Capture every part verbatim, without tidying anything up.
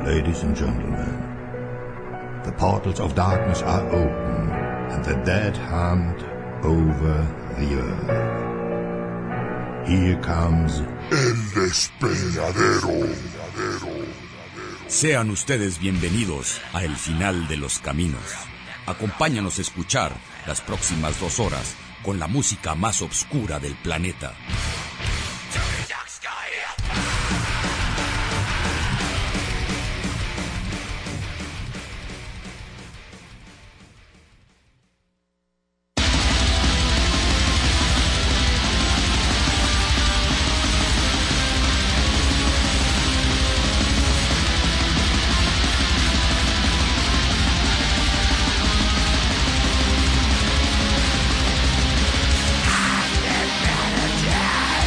Ladies and gentlemen, the portals of darkness are open, and the dead hunt over the earth. Here comes El Despeñadero. Sean ustedes bienvenidos a El Final de los Caminos. Acompáñanos a escuchar las próximas dos horas con la música más oscura del planeta. Yeah!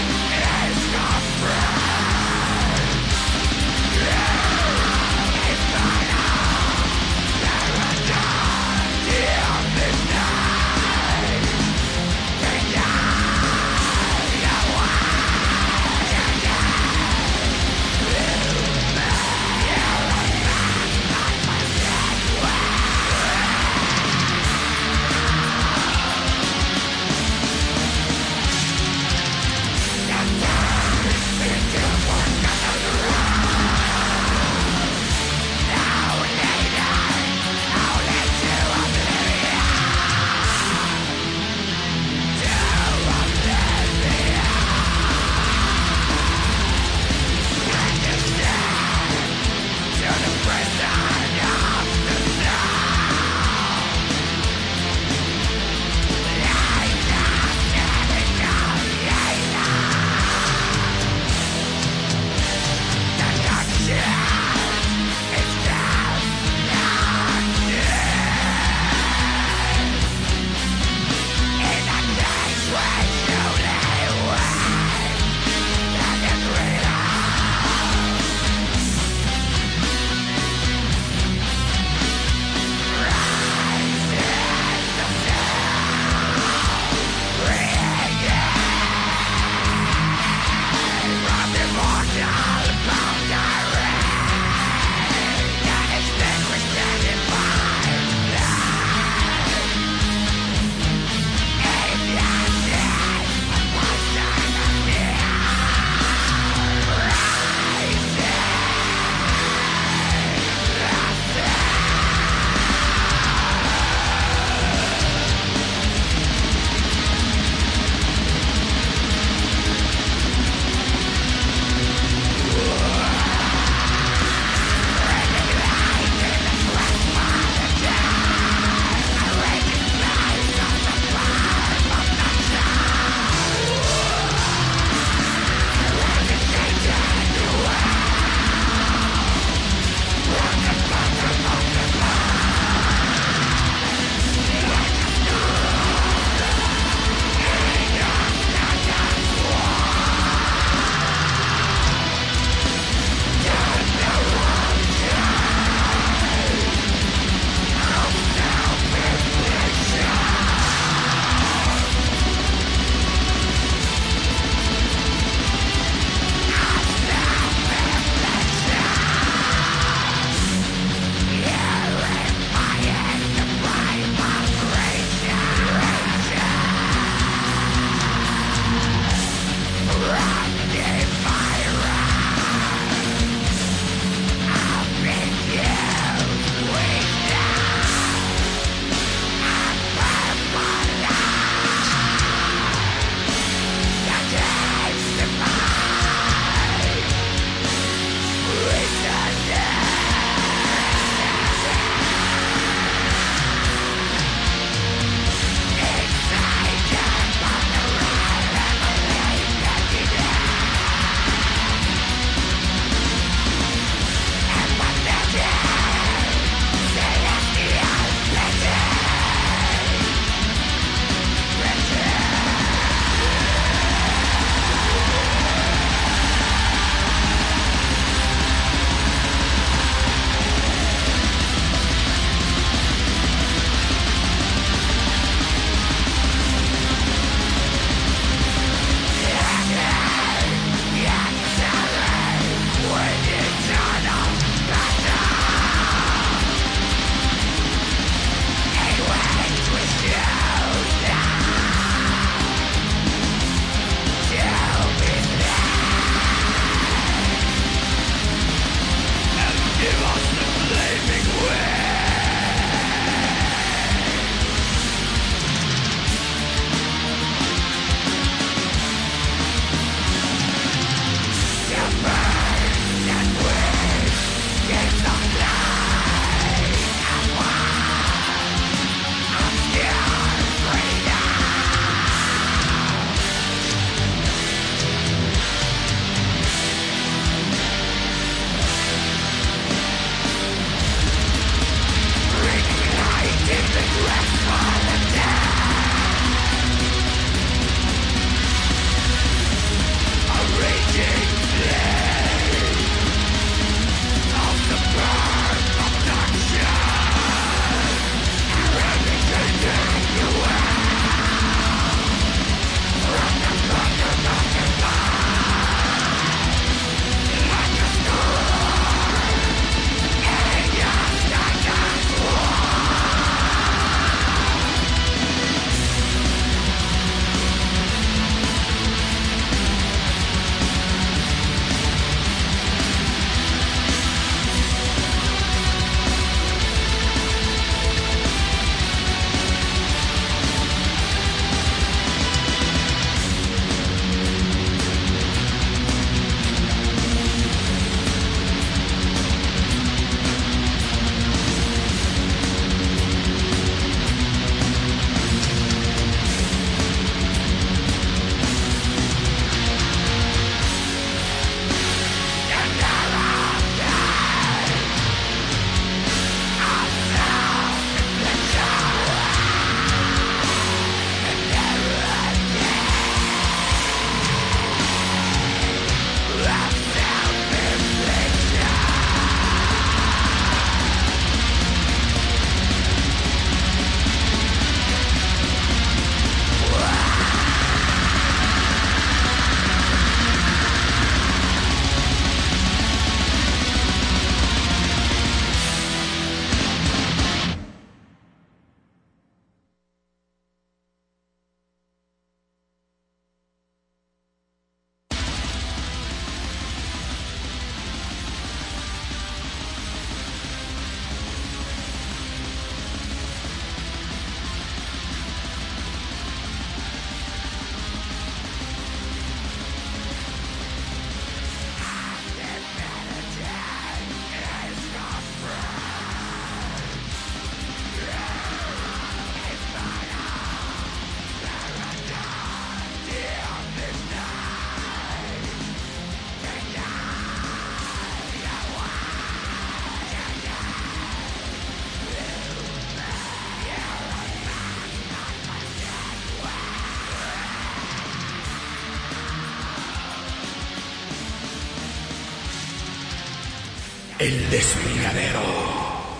El Despeñadero.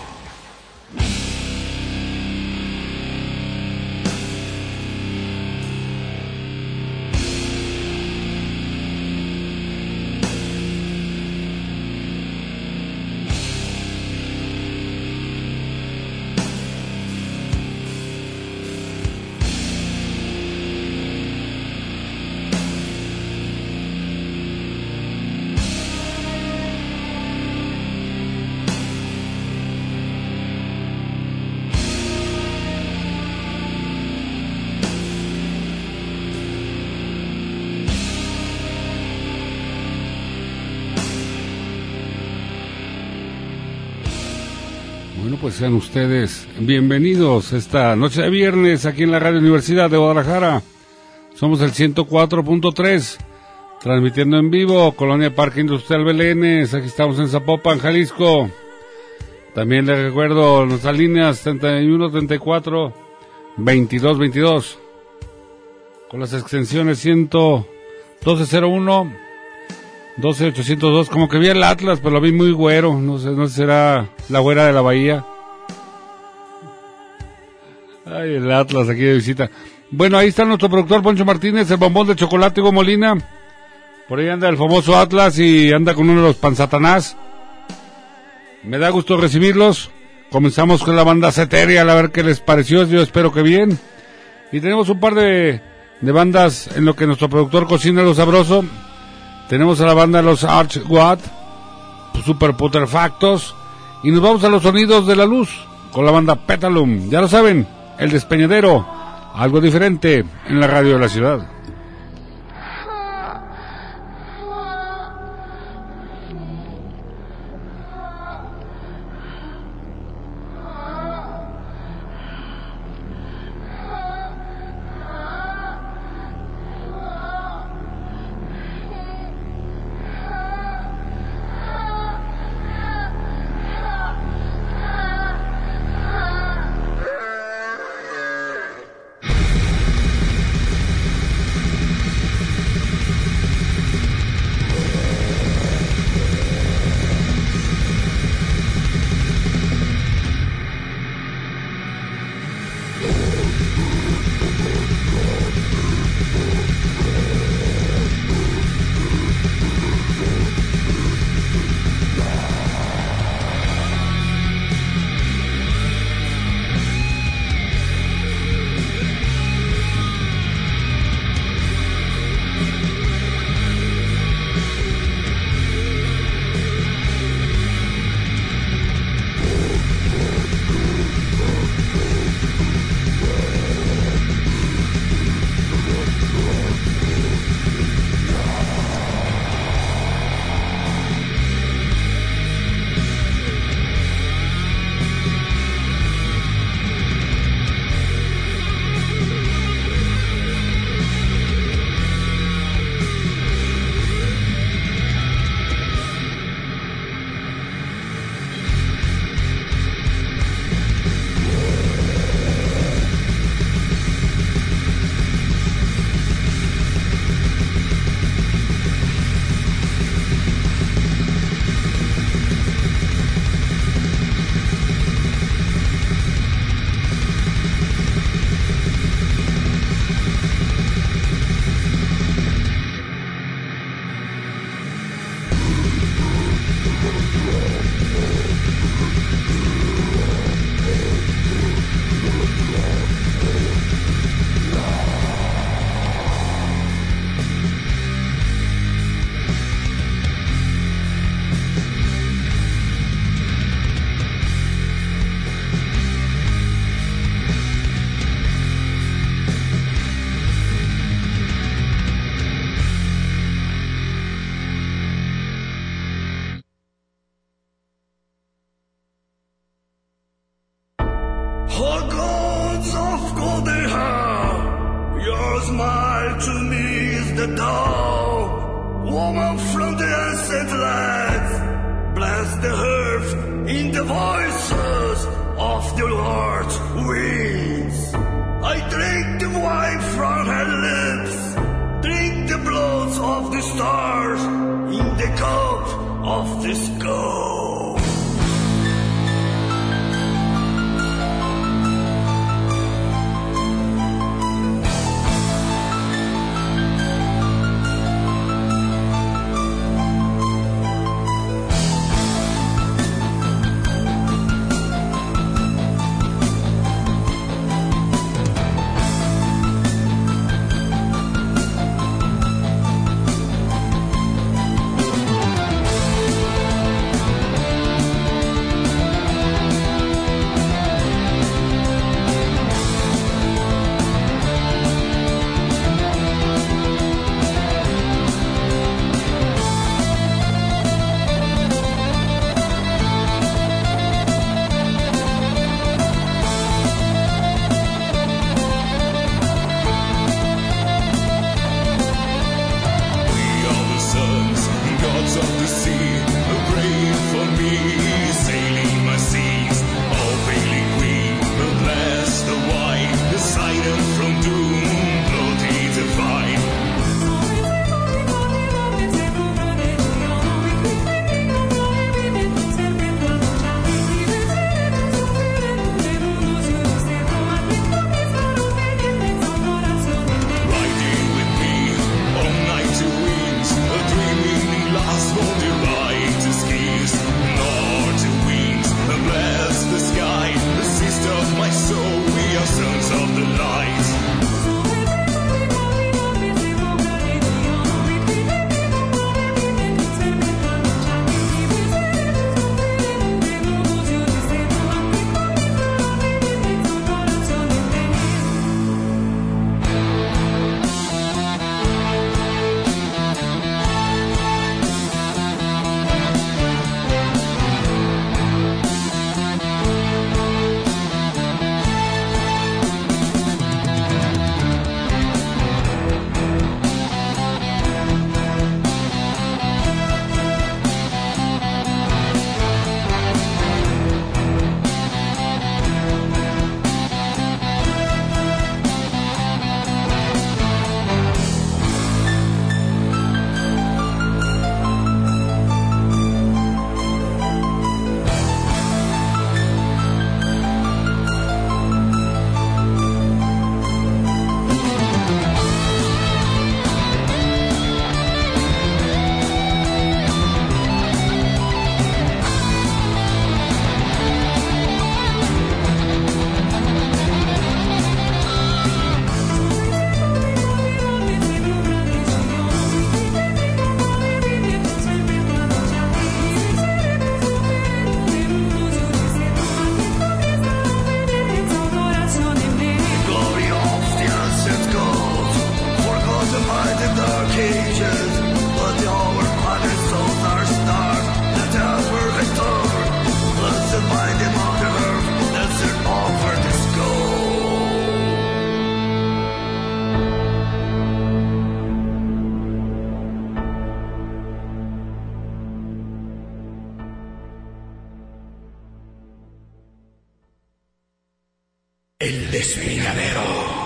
Bueno, pues sean ustedes bienvenidos esta noche de viernes aquí en la Radio Universidad de Guadalajara. Somos el ciento cuatro punto tres, transmitiendo en vivo, Colonia Parque Industrial Belénes. Aquí estamos en Zapopan, Jalisco. También les recuerdo nuestras líneas treinta y uno, treinta y cuatro, veintidós, veintidós, con las extensiones ciento doce cero uno, doce ochocientos dos. Como que vi el Atlas, pero lo vi muy güero. No sé, no sé si será la güera de la Bahía. Ay, el Atlas aquí de visita. Bueno, ahí está nuestro productor Poncho Martínez, el bombón de chocolate Hugo Molina. Por ahí anda el famoso Atlas y anda con uno de los pansatanás. Me da gusto recibirlos. Comenzamos con la banda Ceterial, a ver qué les pareció. Yo espero que bien. Y tenemos un par de, de bandas en lo que nuestro productor cocina lo sabroso. Tenemos a la banda Los Arch Watt, Super Putrefactos, y nos vamos a los sonidos de la luz con la banda Petalum. Ya lo saben, El Despeñadero, algo diferente en la radio de la ciudad. Of the stars in the cup of this gold. Despeñadero.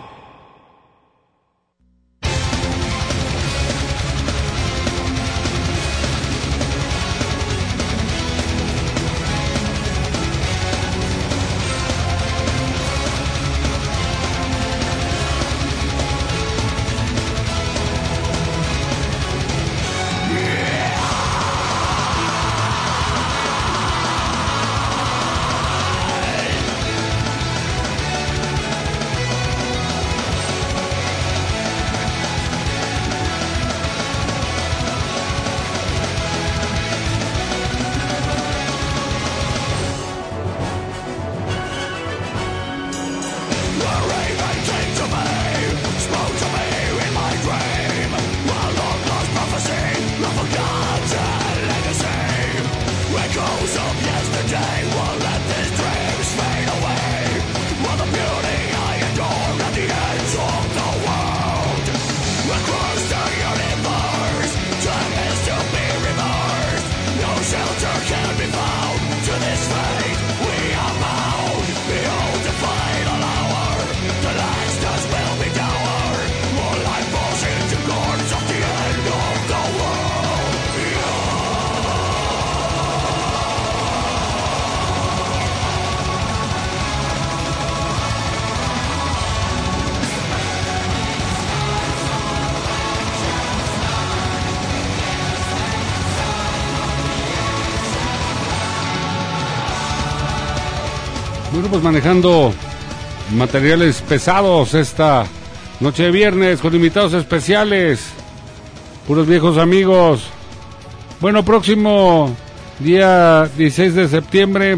Bueno, pues manejando materiales pesados esta noche de viernes con invitados especiales, puros viejos amigos. Bueno, próximo día dieciséis de septiembre,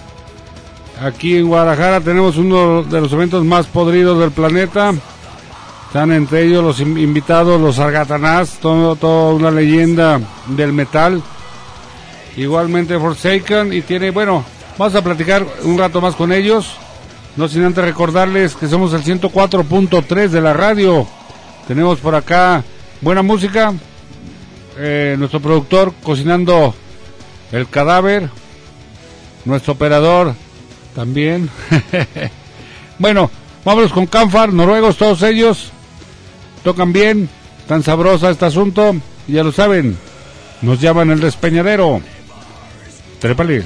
aquí en Guadalajara tenemos uno de los eventos más podridos del planeta. Están entre ellos los invitados, los Sargatanás, todo, toda una leyenda del metal. Igualmente Forsaken, y tiene, bueno, vamos a platicar un rato más con ellos, no sin antes recordarles que somos el ciento cuatro punto tres de la radio. Tenemos por acá buena música, eh, nuestro productor cocinando el cadáver, nuestro operador también. Bueno, vámonos con Canfar, noruegos todos ellos, tocan bien, tan sabrosa este asunto, y ya lo saben, nos llaman el Despeñadero. Trépale.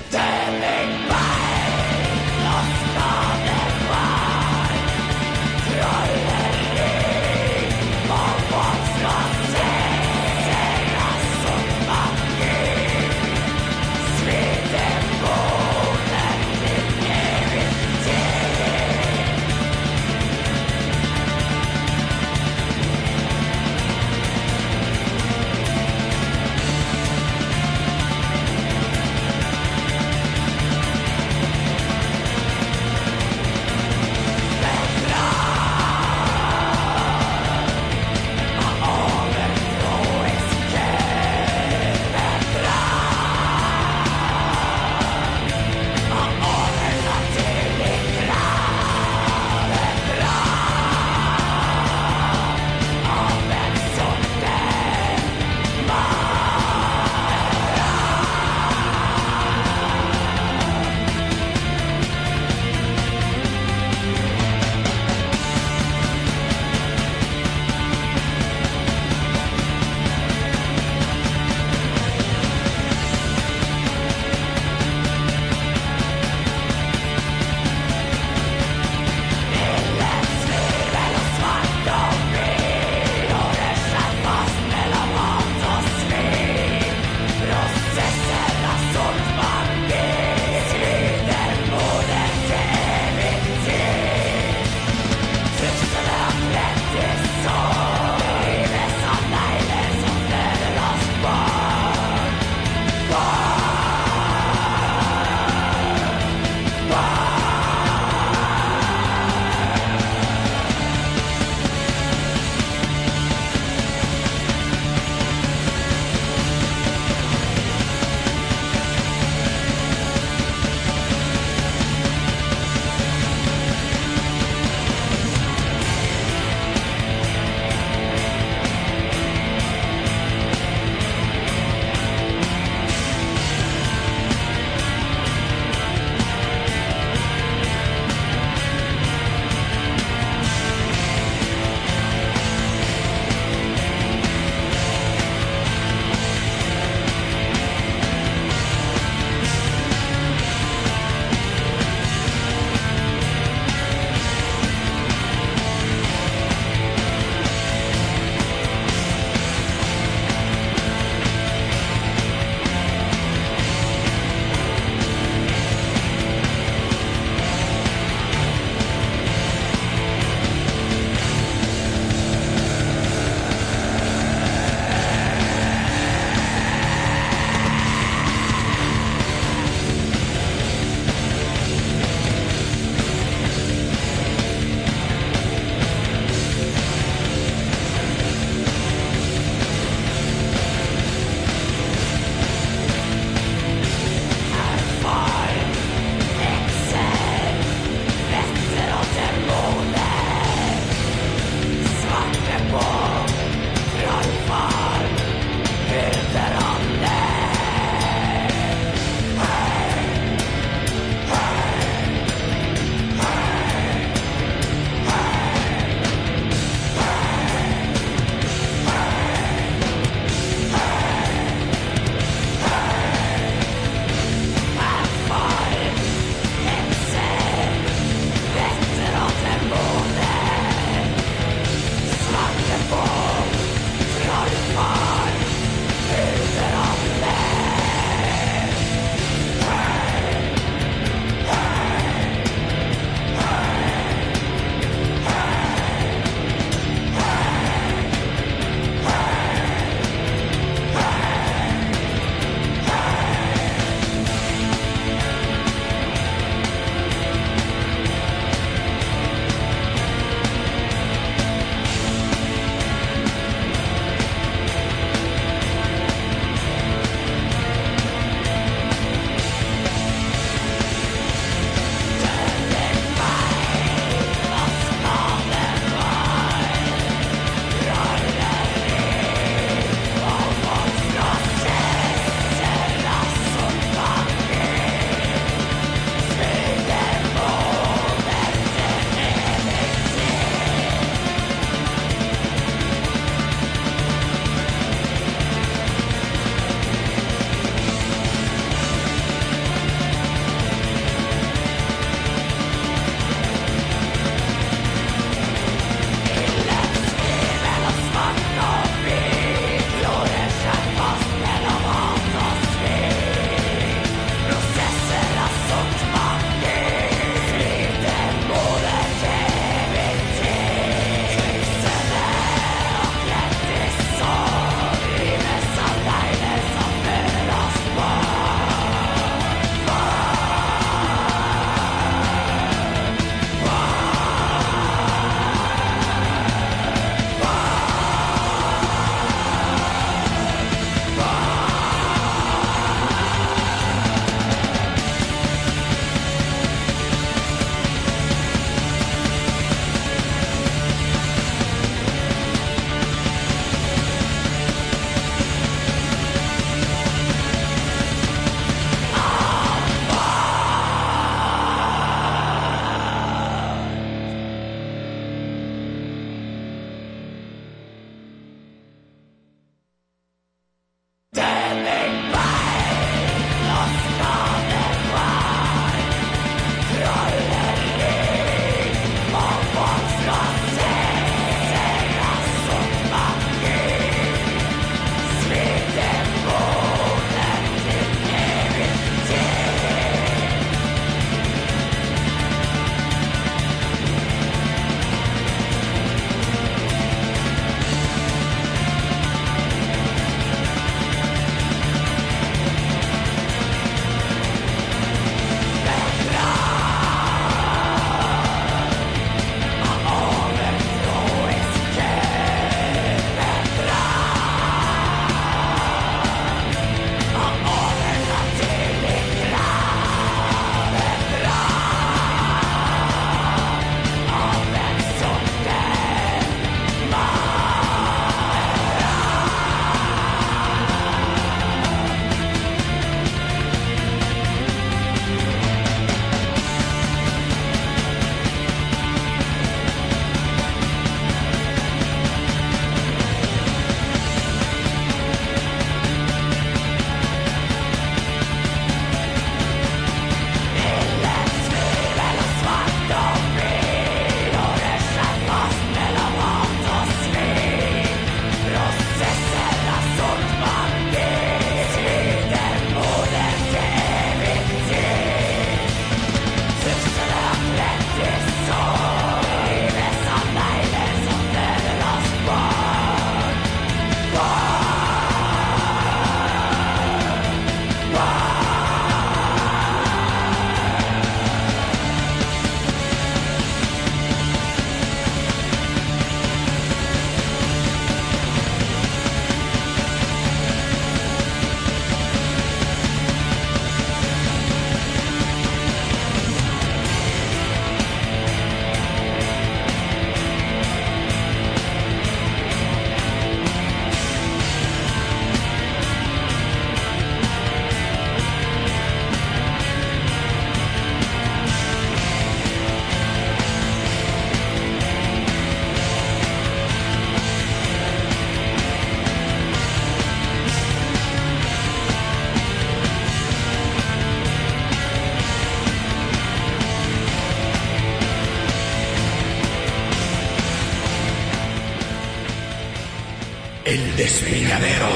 El Despeñadero.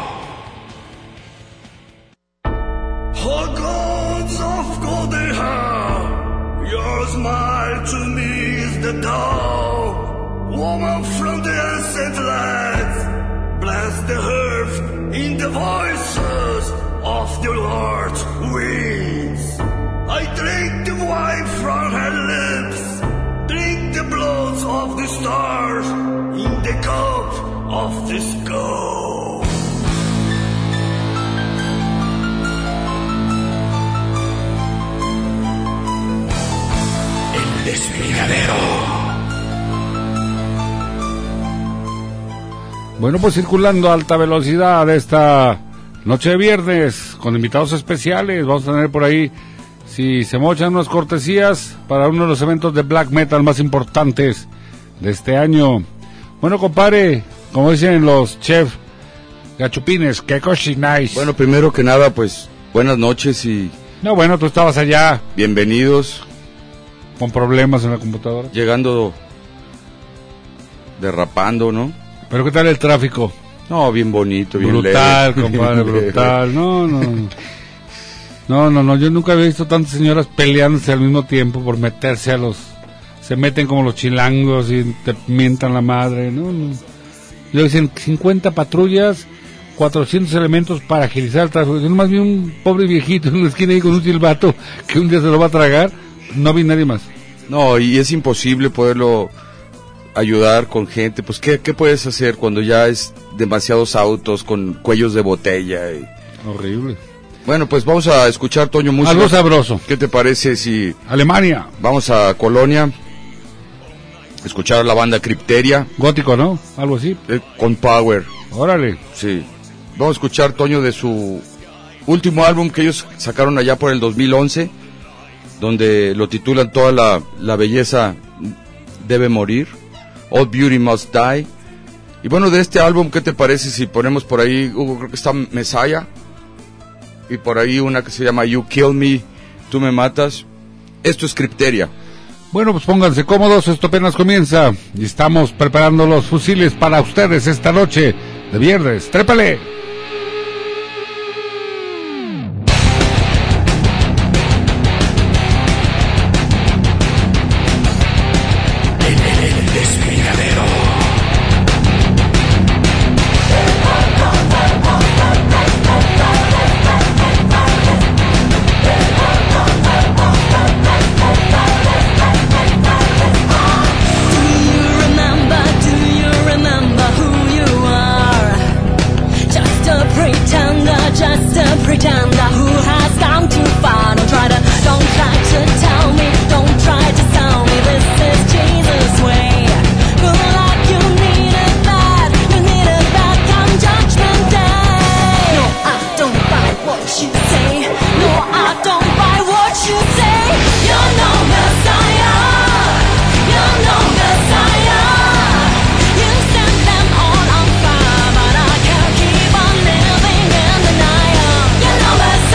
Oh gods of golden hair, your smile to me is the dawn. Woman from the ancient lands, bless the earth in the voices of the Lord's winds. I drink the wine from her lips, drink the blood of the stars in the cup of the skull. El Despeñadero. Bueno, pues circulando a alta velocidad esta noche de viernes con invitados especiales. Vamos a tener por ahí, si se mochan, unas cortesías para uno de los eventos de black metal más importantes de este año. Bueno, compadre, como dicen los chefs gachupines, que cocináis. Bueno, primero que nada, pues, buenas noches y... No, bueno, tú estabas allá. Bienvenidos. Con problemas en la computadora. Llegando, derrapando, ¿no? Pero ¿qué tal el tráfico? No, bien bonito, bien brutal, leve. Compadre, brutal. No, no, no. No, no, no, yo nunca había visto tantas señoras peleándose al mismo tiempo por meterse a los... Se meten como los chilangos y te mientan la madre, no, no. Yo dicen cincuenta patrullas, cuatrocientos elementos para agilizar el tráfico. Yo nomás vi un pobre viejito en una esquina ahí con un silbato que un día se lo va a tragar. No vi nadie más. No, y es imposible poderlo ayudar con gente. Pues, ¿qué, qué puedes hacer cuando ya es demasiados autos con cuellos de botella? Y... Horrible. Bueno, pues vamos a escuchar, Toño, música. Algo sabroso. ¿Qué te parece si... Alemania. Vamos a Colonia, escuchar a la banda Crypteria. Gótico, ¿no? Algo así. Eh, con Power. Órale. Sí. Vamos a escuchar, Toño, de su último álbum que ellos sacaron allá por el dos mil once, donde lo titulan Toda la, la belleza debe morir, All Beauty Must Die. Y bueno, de este álbum, ¿qué te parece si ponemos por ahí, Hugo, creo que está Messiah, y por ahí una que se llama You Kill Me, Tú Me Matas? Esto es Crypteria. Bueno, pues pónganse cómodos, esto apenas comienza y estamos preparando los fusiles para ustedes esta noche de viernes. ¡Trépale! You're no Messiah.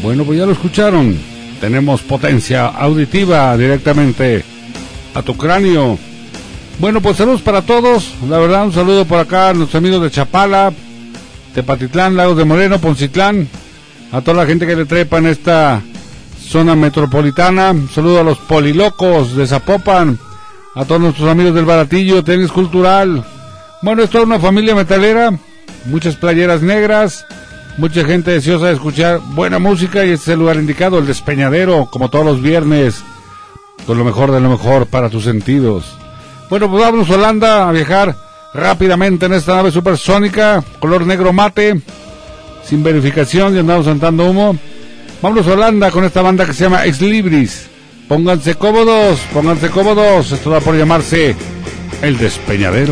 Bueno, pues ya lo escucharon. Tenemos potencia auditiva directamente a tu cráneo. Bueno, pues saludos para todos. La verdad, un saludo por acá a nuestros amigos de Chapala, Tepatitlán, Lagos de Moreno, Poncitlán, a toda la gente que le trepa en esta zona metropolitana. Un saludo a los polilocos de Zapopan, a todos nuestros amigos del Baratillo, Tenis Cultural. Bueno, es toda una familia metalera, muchas playeras negras, mucha gente deseosa de escuchar buena música, y este es el lugar indicado, el Despeñadero, como todos los viernes, con lo mejor de lo mejor para tus sentidos. Bueno, pues vamos a Holanda a viajar rápidamente en esta nave supersónica, color negro mate, sin verificación, y andamos sentando humo. Vámonos a Holanda con esta banda que se llama Ex Libris. Pónganse cómodos, pónganse cómodos, esto va por llamarse El Despeñadero.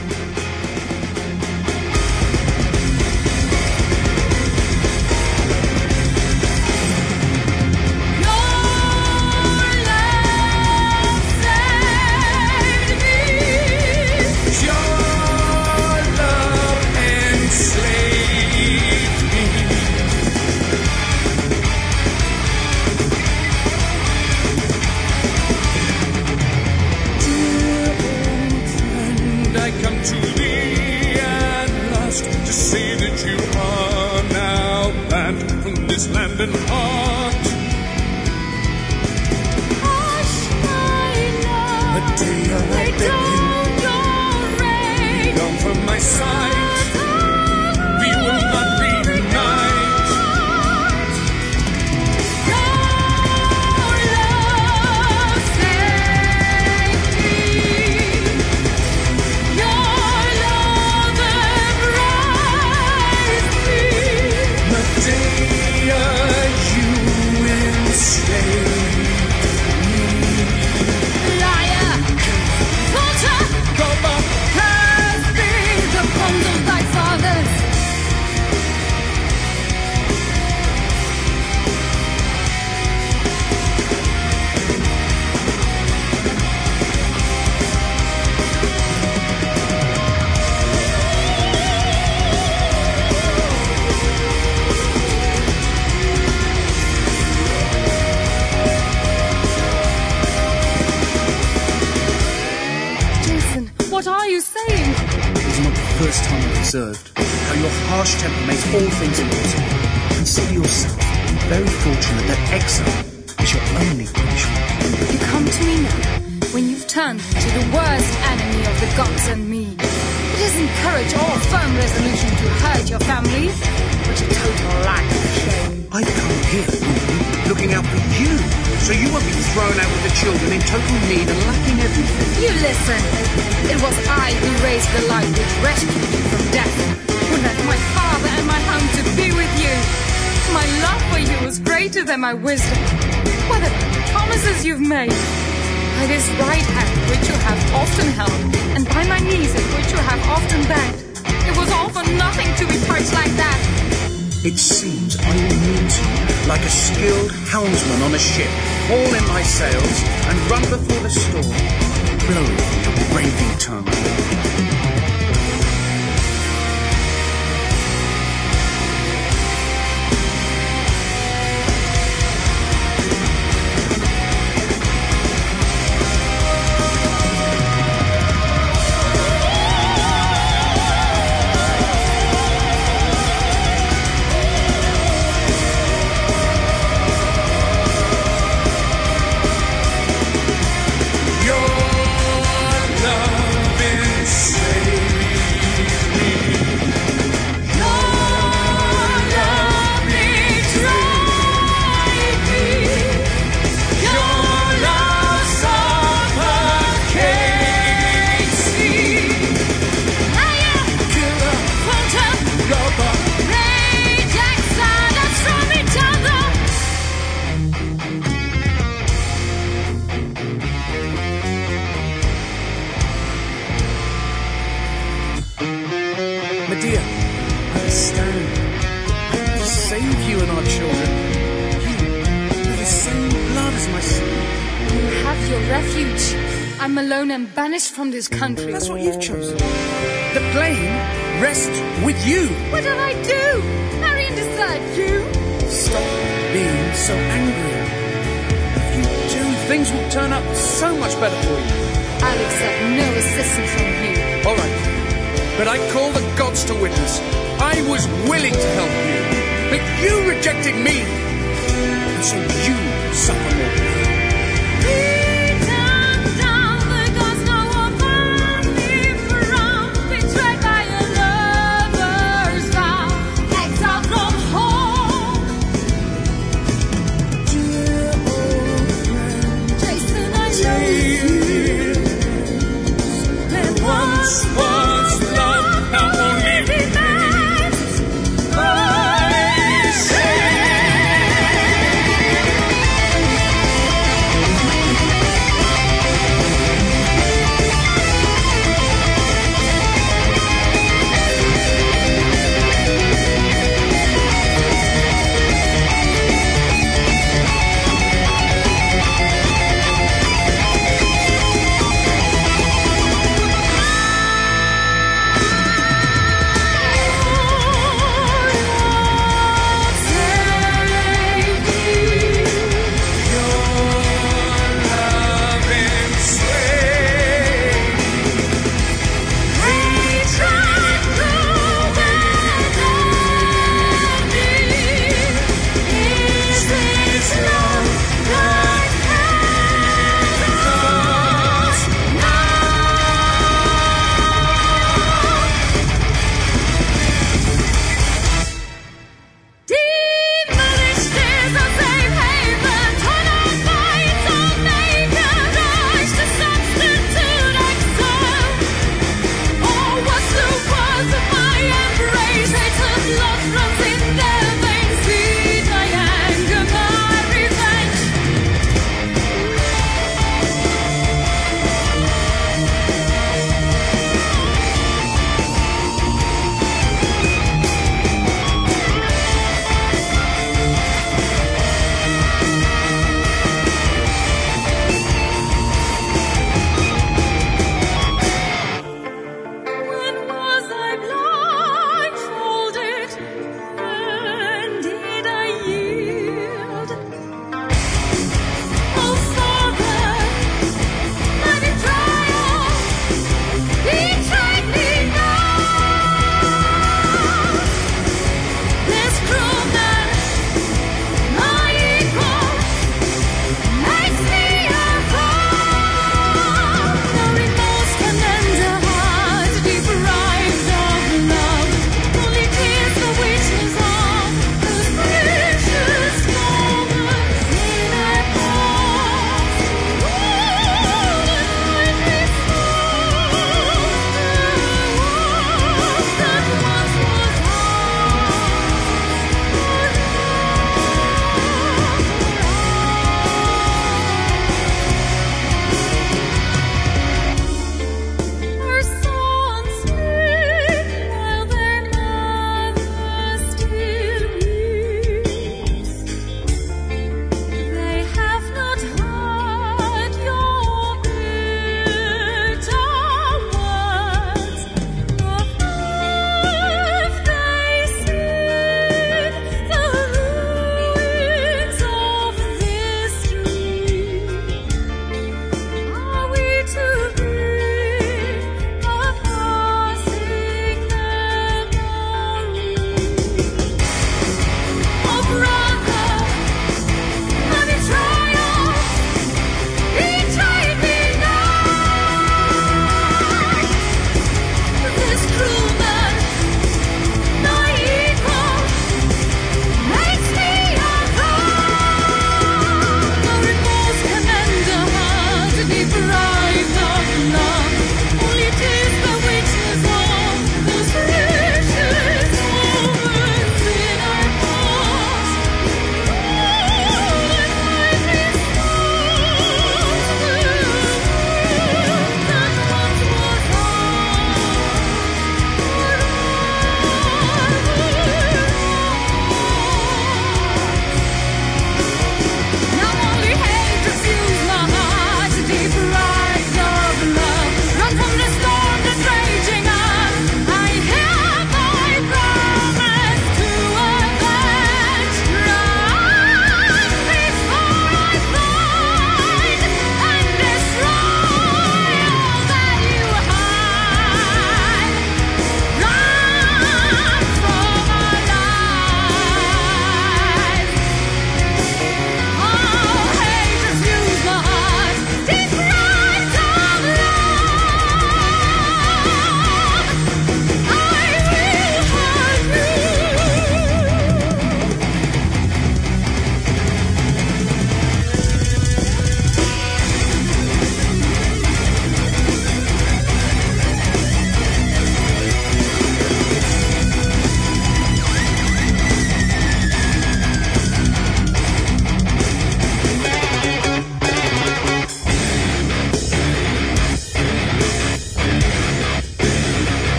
My wisdom, what the promises you've made, by this right hand which you have often held, and by my knees at which you have often begged. It was all for nothing to be parched like that. It seems I will meet you like a skilled helmsman on a ship, haul in my sails, and run before the storm, blowing your raving tongue. I'm alone and banished from this country. That's what you've chosen. The plane rests with you. What did I do? Marry and desert you? Stop being so angry. If you do, things will turn out so much better for you. I'll accept no assistance from you. All right. But I call the gods to witness. I was willing to help you. But you rejected me. And so you suffer more now. I say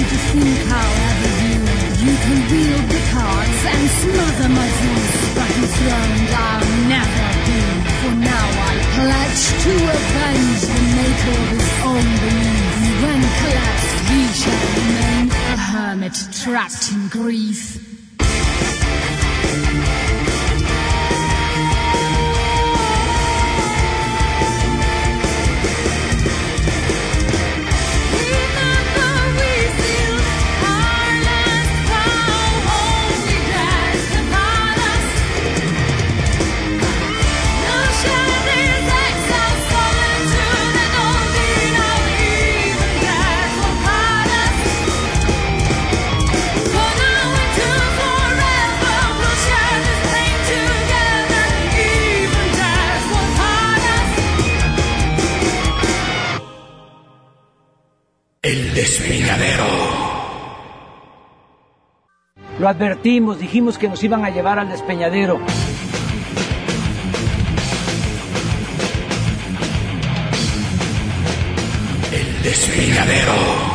to think I'll ever do. You can wield the cards and smother my voice, but enthroned I'll never be. For now I pledge to avenge the maker of his own belief. When collapsed he shall remain a hermit trapped in grief. El despeñadero. Lo advertimos, dijimos que nos iban a llevar al despeñadero. El despeñadero.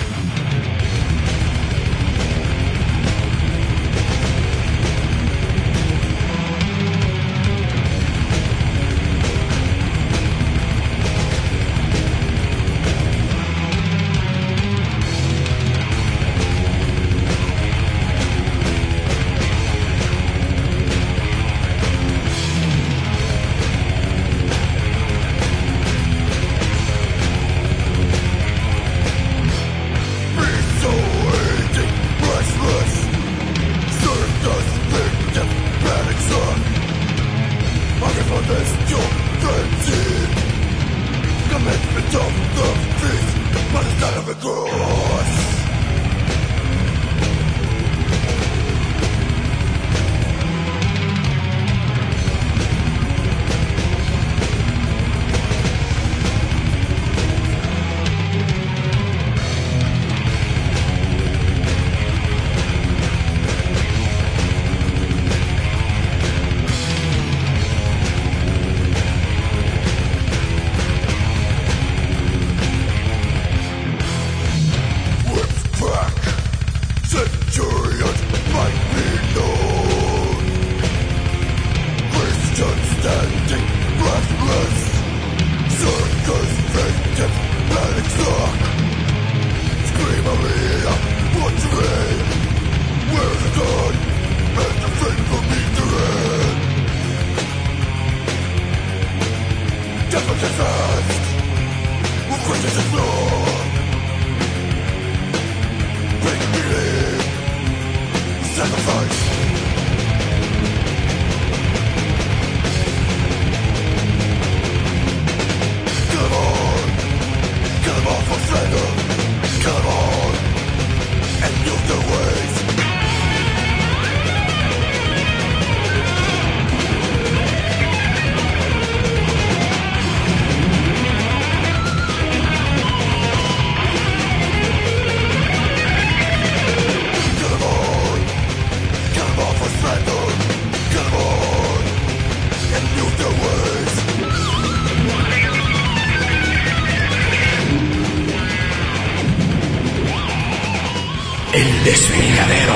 El despeñadero.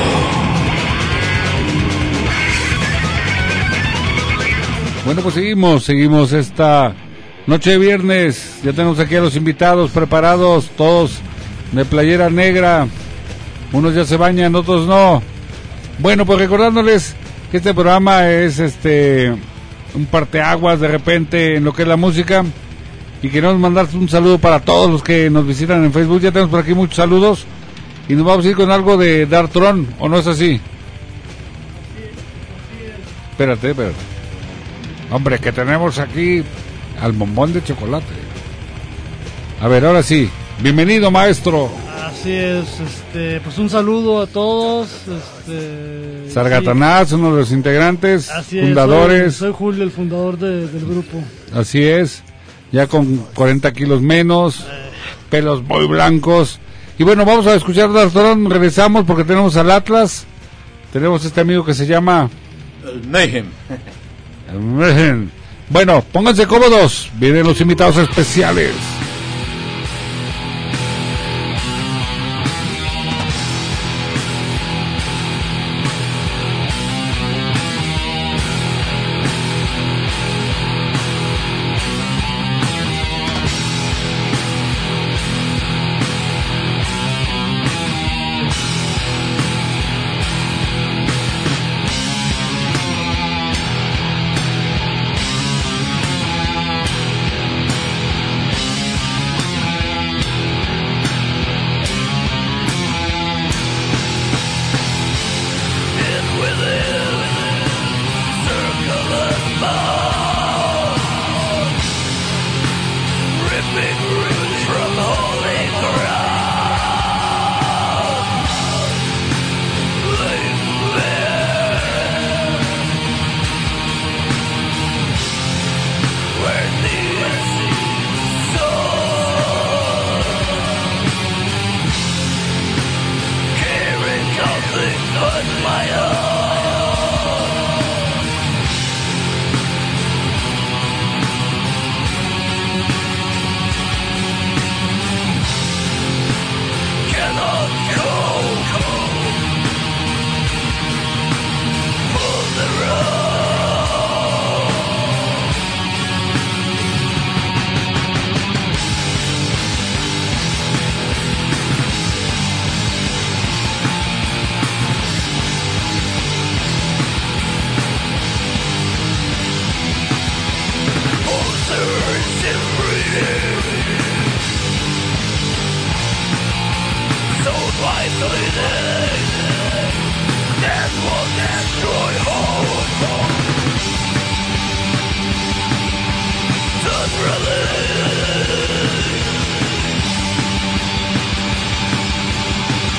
Bueno, pues seguimos, seguimos esta noche de viernes. Ya tenemos aquí a los invitados preparados, todos de playera negra. Unos ya se bañan, otros no. Bueno, pues recordándoles que este programa es este un parteaguas de repente en lo que es la música. Y queremos mandar un saludo para todos los que nos visitan en Facebook. Ya tenemos por aquí muchos saludos. Y nos vamos a ir con algo de Dartron, ¿o no es así? Espérate, espérate. Hombre, que tenemos aquí al bombón de chocolate. A ver, ahora sí. Bienvenido, maestro. Así es, este, pues un saludo a todos. Este, Sargatanás, sí. Uno de los integrantes, Así fundadores. Es, soy, soy Julio, el fundador de, del grupo. Así es, ya con cuarenta kilos menos, eh. pelos muy blancos. Y bueno, vamos a escuchar Dartron, regresamos porque tenemos al Atlas, tenemos este amigo que se llama... El Mayhem. El Mayhem. Bueno, pónganse cómodos, vienen los invitados especiales.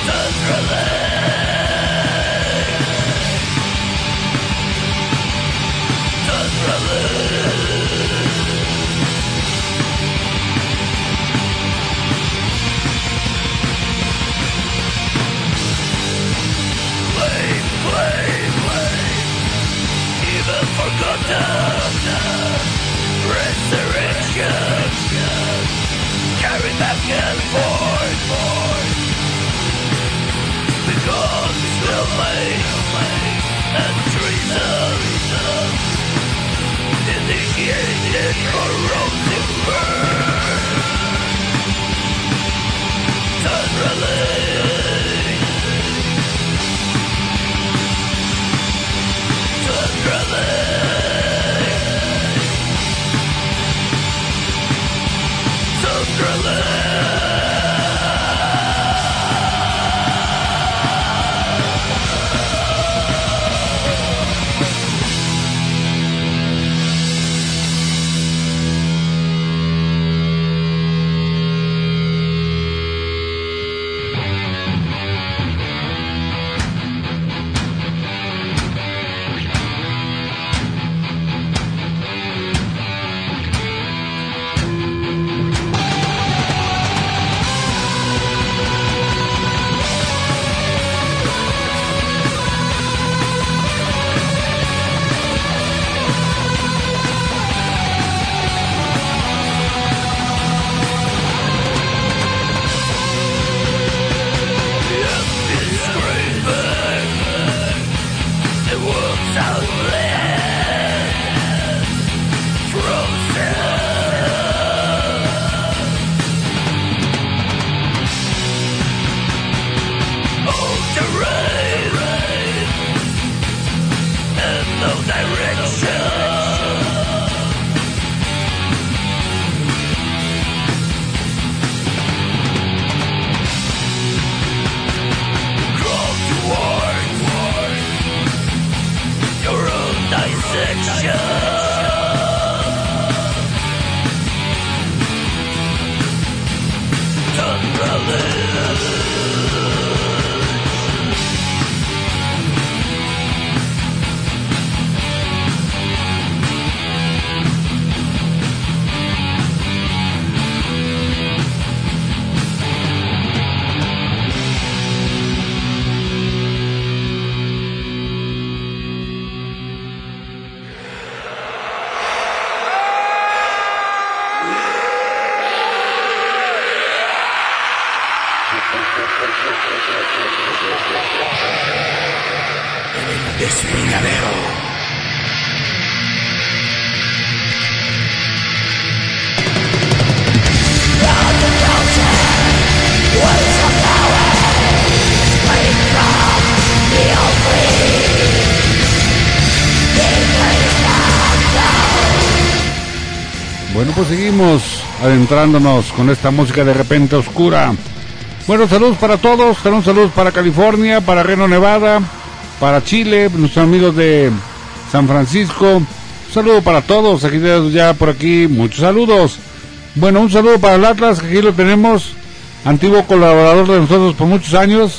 Bueno, pues seguimos adentrándonos con esta música de repente oscura. Bueno, saludos para todos, saludos, saludos para California, para Reno, Nevada, para Chile, nuestros amigos de San Francisco. Un saludo para todos, aquí ya por aquí, muchos saludos. Bueno, un saludo para el Atlas, que aquí lo tenemos, antiguo colaborador de nosotros por muchos años,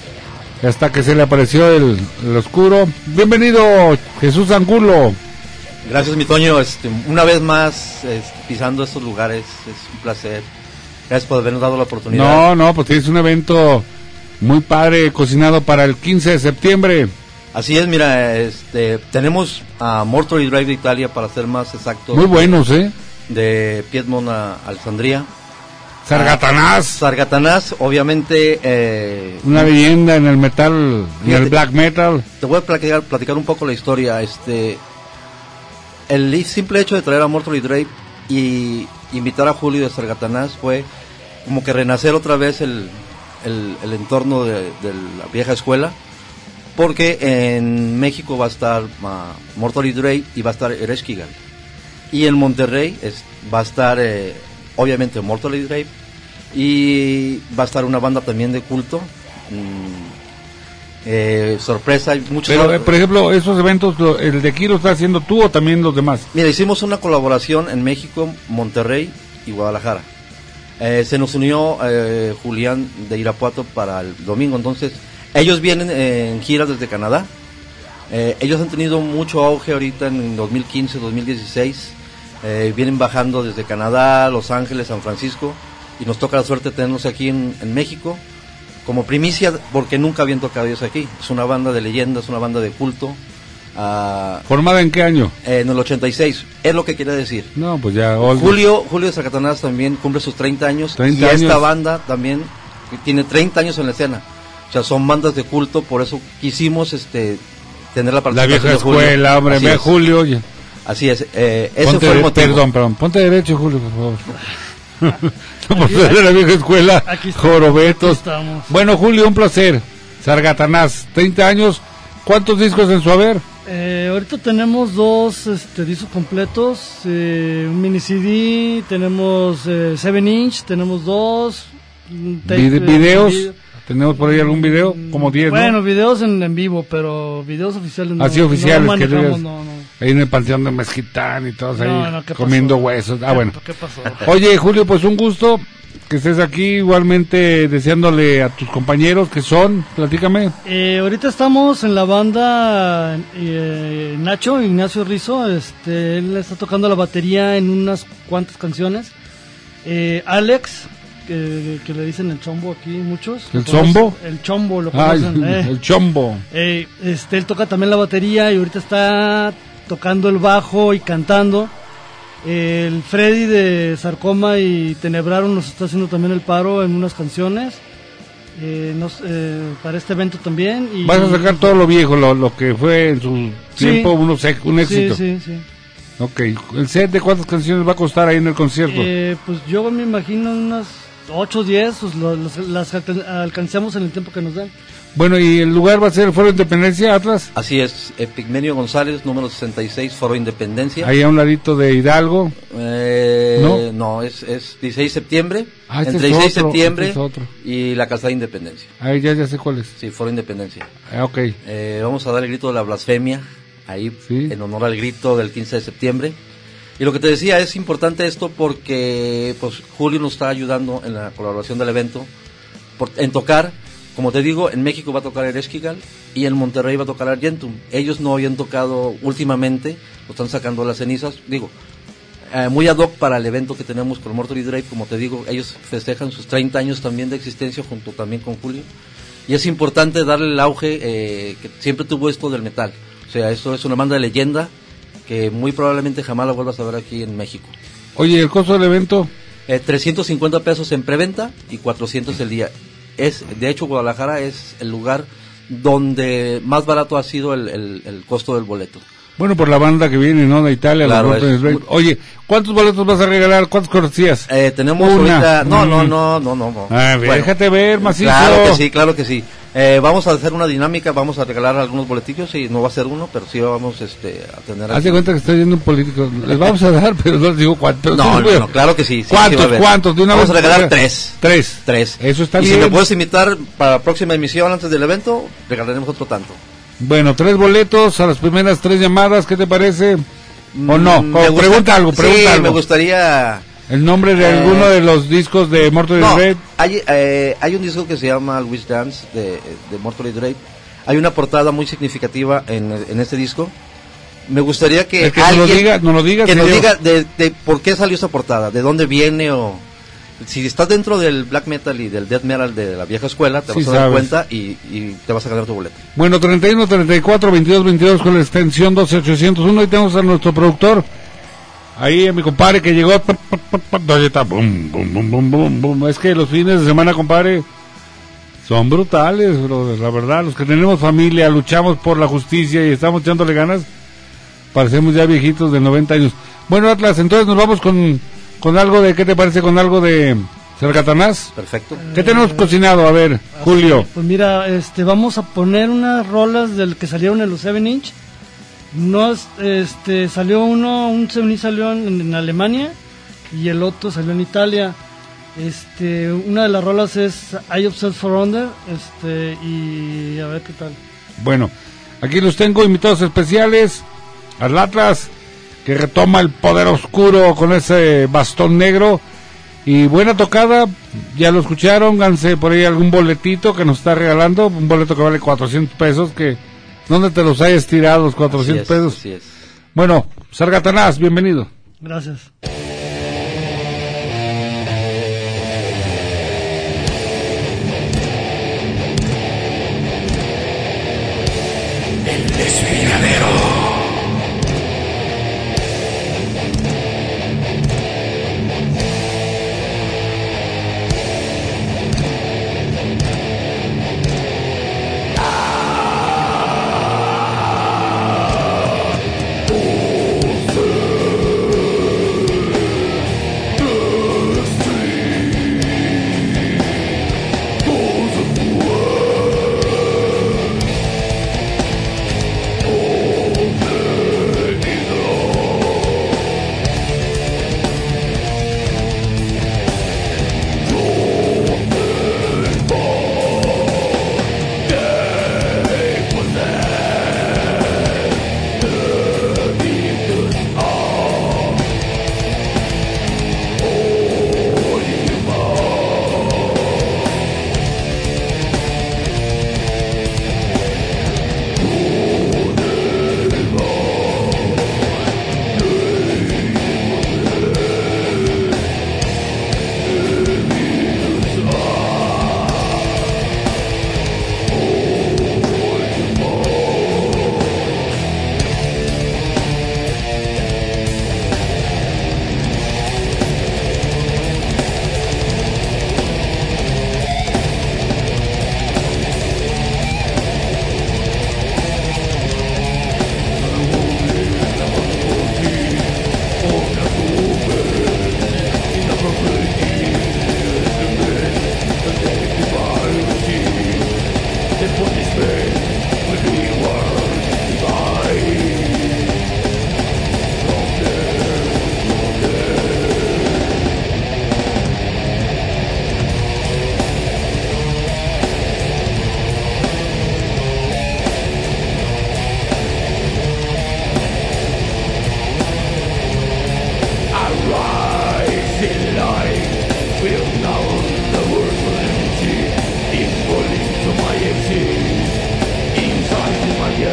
hasta que se le apareció el, el oscuro. Bienvenido, Jesús Angulo. Gracias, mi Toño, este, una vez más este, pisando estos lugares, es un placer. Gracias por habernos dado la oportunidad. No, no, pues tienes un evento muy padre cocinado para el quince de septiembre. Así es, mira, este, tenemos a Mortuary Drive de Italia, para ser más exactos. Muy buenos, ¿eh? De Piedmont a Alessandria. Sargatanás. Sargatanás, obviamente. Eh, Una leyenda en el metal, en el black metal. Te voy a platicar, platicar un poco la historia. Este, el simple hecho de traer a Mortuary Drive y invitar a Julio de Sargatanás fue como que renacer otra vez el, el, el entorno de, de la vieja escuela, porque en México va a estar uh, Mortuary Drive y va a estar Ereshkigal, y en Monterrey es, va a estar eh, obviamente Mortuary Drive, y va a estar una banda también de culto. mm, Eh, sorpresa, hay muchos. Pero, eh, por ejemplo, esos eventos, lo, ¿el de aquí lo estás haciendo tú o también los demás? Mira, hicimos una colaboración en México, Monterrey y Guadalajara. Eh, se nos unió eh, Julián de Irapuato para el domingo, entonces ellos vienen eh, en giras desde Canadá. Eh, ellos han tenido mucho auge ahorita en dos mil quince, dos mil dieciséis. Eh, vienen bajando desde Canadá, Los Ángeles, San Francisco, y nos toca la suerte de tenerlos aquí en, en México como primicia, porque nunca habían tocado ellos aquí. Es una banda de leyenda, es una banda de culto. Uh, ¿Formada en qué año? Eh, en el ochenta y seis, es lo que quería decir. No, pues ya. Old. Julio, Julio de Zacatanás también cumple sus treinta años, treinta y años. Esta banda también tiene treinta años en la escena. O sea, son bandas de culto, por eso quisimos este tener la participación. La vieja de Julio. escuela, hombre, Así ve es. Julio, oye. Así es, eh, ese ponte fue el de, motivo. Perdón, perdón, ponte derecho, Julio, por favor. Somos de la vieja escuela, jorobetos. Bueno, Julio, un placer. Sargatanás, treinta años, ¿cuántos discos en su haber? Eh, ahorita tenemos dos este, discos completos, eh, un mini C D, tenemos eh, seven inch, tenemos dos. Tape, Vide- ¿Videos? video. ¿Tenemos por ahí algún video? Como diez, Bueno, ¿no? videos en, en vivo, pero videos oficiales no. Así oficiales, no que manejamos, digas, no, no. ahí en el panteón de Mezquitán y todos ahí No, no, ¿qué comiendo pasó? huesos. Ah, ¿Qué- bueno. qué pasó? Oye, Julio, pues un gusto que estés aquí, igualmente deseándole a tus compañeros que son, platícame. Eh, ahorita estamos en la banda eh, Nacho, Ignacio Rizzo, este, él está tocando la batería en unas cuantas canciones. Eh, Alex, que, que le dicen el chombo aquí muchos. ¿El ¿Lo chombo? conocen? El chombo, lo Ah, conocen. el, eh. el chombo. Eh, este, él toca también la batería y ahorita está tocando el bajo y cantando. El Freddy de Sarcoma y Tenebraron nos está haciendo también el paro en unas canciones. Eh, nos, eh, para este evento también. Y, Vas a sacar todo lo viejo, lo, lo que fue en su Sí. tiempo unos ex- un éxito. Sí, sí, sí. Ok, ¿el set de cuántas canciones va a costar ahí en el concierto? Eh, pues yo me imagino unas ocho o diez, pues lo- los- las alcan- alcanzamos en el tiempo que nos dan. Bueno, ¿y el lugar va a ser el Foro Independencia, Atlas? Así es, Epigmenio González, número sesenta y seis, Foro Independencia. Ahí a un ladito de Hidalgo. Eh, ¿No? no, es, es dieciséis de septiembre, Ah, este entre es dieciséis de otro, septiembre este es otro. y la Calzada Independencia. Ahí ya, ya sé cuál es. Sí, Foro Independencia. Ah, ok. Eh, vamos a dar el grito de la blasfemia, ahí en honor al grito del quince de septiembre. Y lo que te decía, es importante esto porque pues Julio nos está ayudando en la colaboración del evento, por, en tocar, como te digo, en México va a tocar el Esquigal y en Monterrey va a tocar Argentum. Ellos no habían tocado últimamente, lo están sacando las cenizas, digo, eh, muy ad hoc para el evento que tenemos con Mortuary Drive, como te digo, ellos festejan sus treinta años también de existencia junto también con Julio. Y es importante darle el auge eh, que siempre tuvo esto del metal. O sea, esto es una banda de leyenda que muy probablemente jamás la vuelvas a ver aquí en México. Oye, ¿el costo del evento? Eh, trescientos cincuenta pesos en preventa y cuatrocientos el día. Es, de hecho, Guadalajara es el lugar donde más barato ha sido el, el, el costo del boleto. Bueno, por la banda que viene, ¿no? De Italia. Claro, los es Mortuary Drive. Oye, ¿cuántos boletos vas a regalar? ¿Cuántas cortesías? Eh, tenemos Una. ahorita... No, no, Mm. no, no, no. no. A ver, déjate ver, macizo. Claro que sí, claro que sí. Eh, vamos a hacer una dinámica, vamos a regalar algunos boletillos y no va a ser uno, pero sí vamos este, a tener... Haz de cuenta que estoy yendo un político. Les vamos a dar, pero no les digo cuántos. No, no, no, claro que sí. sí, ¿Cuántos, sí va a haber. cuántos? De una Vamos vez, a regalar venga. tres. Tres. Tres. Eso está y bien. si me puedes invitar para la próxima emisión antes del evento, regalaremos otro tanto. Bueno, tres boletos a las primeras tres llamadas, ¿qué te parece? ¿O no? Mm, O me gusta- pregunta algo, pregunta sí, algo. me gustaría... ¿El nombre de Eh, alguno de los discos de Mortuary No, Drive? hay, eh, hay un disco que se llama El Wish Dance de, de Mortuary Drive. Hay una portada muy significativa en, en este disco. Me gustaría que, El que nos lo alguien diga- nos lo diga, que nos señor. diga de, de por qué salió esa portada, de dónde viene o si estás dentro del black metal y del death metal de la vieja escuela, te Sí, vas a dar sabes. cuenta y, y te vas a ganar tu boleto. Bueno, treinta y uno, treinta y cuatro, veintidós, veintidós con la extensión doce ochocientos uno. Y tenemos a nuestro productor. Ahí a mi compadre que llegó. pa, pa, pa, pa, ahí está, bum, bum, bum, bum, bum, bum. Es que los fines de semana, compadre, son brutales, brother, la verdad. Los que tenemos familia, luchamos por la justicia y estamos echándole ganas, parecemos ya viejitos de noventa años. Bueno, Atlas, entonces nos vamos con, con algo de, ¿qué te parece? Con algo de Sargatanás. Perfecto. ¿Qué tenemos cocinado? A ver, Julio. Pues mira, este, vamos a poner unas rolas del que salieron en los seven inch. No, es- este, salió uno, un seven inch salió en, en Alemania y el otro salió en Italia. Este, una de las rolas es I Obsessed for Under, este, y a ver qué tal. Bueno, aquí los tengo invitados especiales al Atlas, que retoma el poder oscuro con ese bastón negro, Y buena tocada, ya lo escucharon, ganse por ahí algún boletito que nos está regalando, un boleto que vale cuatrocientos pesos, que ¿dónde te los hayas tirado los cuatrocientos Así es, pesos? así es. Bueno, Sargatanás, bienvenido. Gracias. El despeñadero. Inside my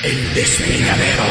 El despeñadero.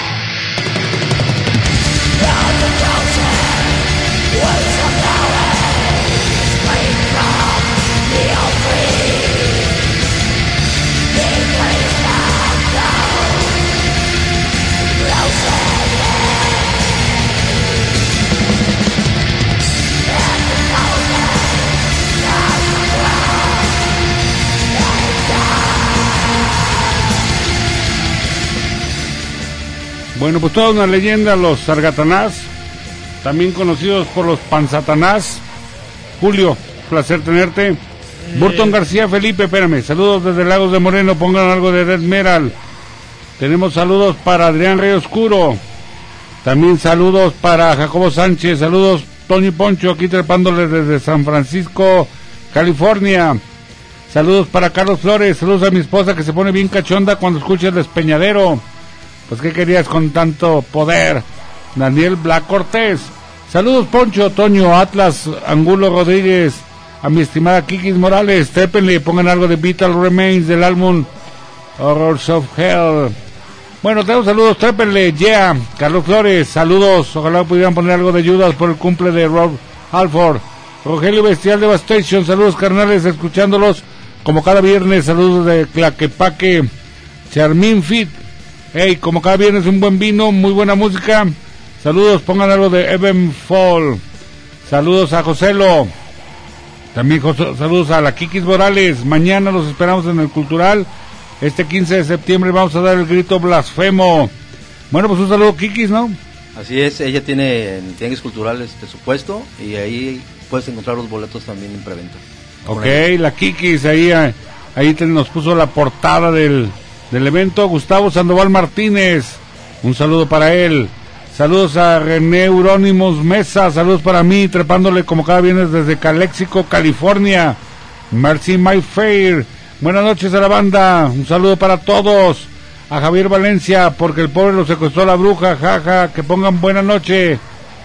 Bueno, pues toda una leyenda, los Sargatanás, también conocidos por los Pansatanás. Julio, placer tenerte. Eh... Burton García Felipe, espérame, saludos desde Lagos de Moreno, pongan algo de Death Metal. Tenemos saludos para Adrián Rey Oscuro, también saludos para Jacobo Sánchez, saludos Tony Poncho, aquí trepándoles desde San Francisco, California. Saludos para Carlos Flores, saludos a mi esposa que se pone bien cachonda cuando escucha el despeñadero. Pues qué querías con tanto poder. Daniel Black Cortés, saludos Poncho, Toño, Atlas, Angulo Rodríguez, a mi estimada Kikis Morales, trépenle, pongan algo de Vital Remains del álbum Horrors of Hell. Bueno, tenemos saludos, trépenle, yeah, Carlos Flores, saludos, ojalá pudieran poner algo de Judas por el cumple de Rob Halford. Rogelio Bestial Devastation, saludos carnales, escuchándolos como cada viernes, saludos de Claquepaque. Charmín Fit, hey, como cada viernes un buen vino, muy buena música. Saludos, pongan algo de Eben Fall. Saludos a Joselo. También José, saludos a la Kikis Morales. Mañana los esperamos en el Cultural. Este quince de septiembre vamos a dar el grito blasfemo. Bueno, pues un saludo Kikis, ¿no? Así es, ella tiene en Tianguis Cultural este su puesto y ahí puedes encontrar los boletos también en preventa. Ok, la Kikis, ahí, ahí te, nos puso la portada del... del evento. Gustavo Sandoval Martínez, un saludo para él. Saludos a René Eurónimos Mesa, saludos para mí, trepándole como cada viernes desde Calexico, California. Mercy My Fair, buenas noches a la banda, un saludo para todos. A Javier Valencia, porque el pobre lo secuestró la bruja, jaja, que pongan buena noche.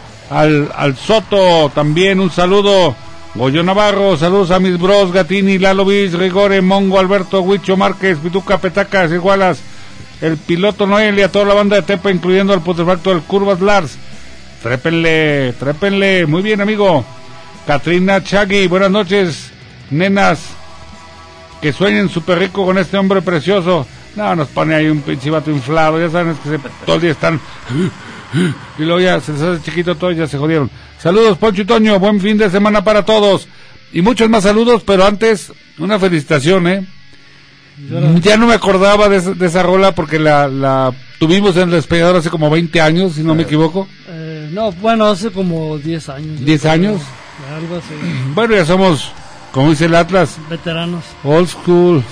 Al, al Soto, también un saludo. Goyo Navarro, saludos a mis bros, Gatini, Lalo Bis, Rigore, Mongo, Alberto, Huicho Márquez, Pituca, Petacas, Igualas, el piloto Noel y a toda la banda de Tepa, incluyendo al putrefacto del Curvas Lars. Trépenle, trépenle, muy bien amigo. Katrina Chagui, buenas noches, nenas, que sueñen súper rico con este hombre precioso. No, nos pone ahí un pinche vato inflado, ya saben, es que se, todo el día están... y luego ya se les hace chiquito todo y ya se jodieron. Saludos Poncho y Toño, buen fin de semana para todos y muchos más saludos, pero antes una felicitación, eh ya no me acordaba de, esa, de esa rola porque la, la tuvimos en el despeñadero hace como veinte años, si no me equivoco. Eh, no, bueno, hace como diez años. ¿diez años? Algo así. Bueno, ya somos, como dice el Atlas, veteranos, old school.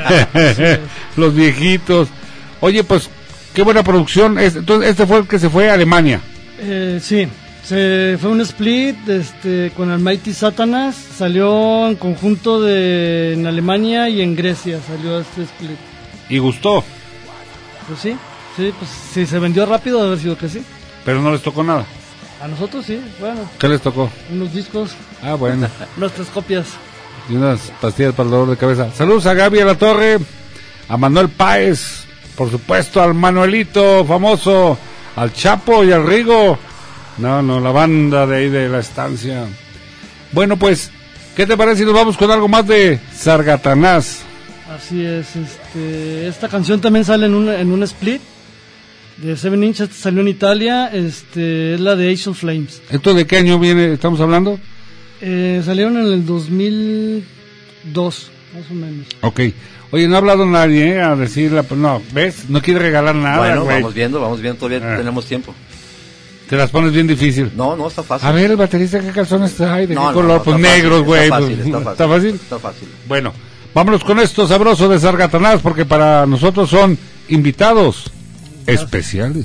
Los viejitos. Oye, pues qué buena producción. Entonces, este fue el que se fue a Alemania. Eh, sí, se fue un split este, con Almighty Satanas. Salió en conjunto de, en Alemania y en Grecia. Salió este split. ¿Y gustó? Pues sí, sí, pues si se vendió rápido, debe haber sido que sí. Pero no les tocó nada. A nosotros sí, bueno. ¿Qué les tocó? Unos discos. Ah, bueno. Nuestras copias. Y unas pastillas para el dolor de cabeza. Saludos a Gaby a la Torre, a Manuel Páez, por supuesto al Manuelito famoso, al Chapo y al Rigo. No, no, la banda de ahí de la estancia. Bueno, pues, ¿qué te parece si nos vamos con algo más de Sargatanás? Así es, este, esta canción también sale en un, en un split de Seven Inch, este salió en Italia, este, es la de Age of Flames. ¿Esto de qué año viene, estamos hablando? Eh, salieron en el dos mil dos, más o menos. Ok. Oye, no ha hablado nadie, ¿eh? A decirle, pues no, ¿ves? No quiere regalar nada, Bueno, güey. vamos viendo, vamos viendo, todavía Ah. tenemos tiempo. Te las pones bien difícil. No, no, está fácil. A ver, el baterista, ¿qué calzones trae? ¿De No, qué no, color? no, pues está fácil, negros, güey. está pues, fácil, está fácil. ¿Está fácil? Está fácil. Bueno, vámonos con esto sabroso de Sargatanás, porque para nosotros son invitados especiales.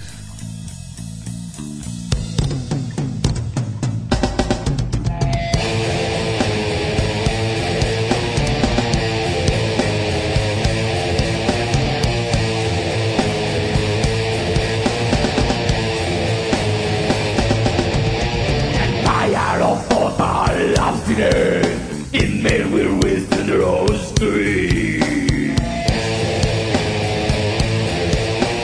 Fire of total abstinence in men will withstand the rose tree.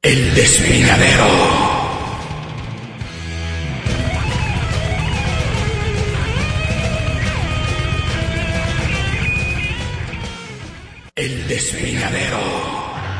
El Despeñadero. El Despeñadero.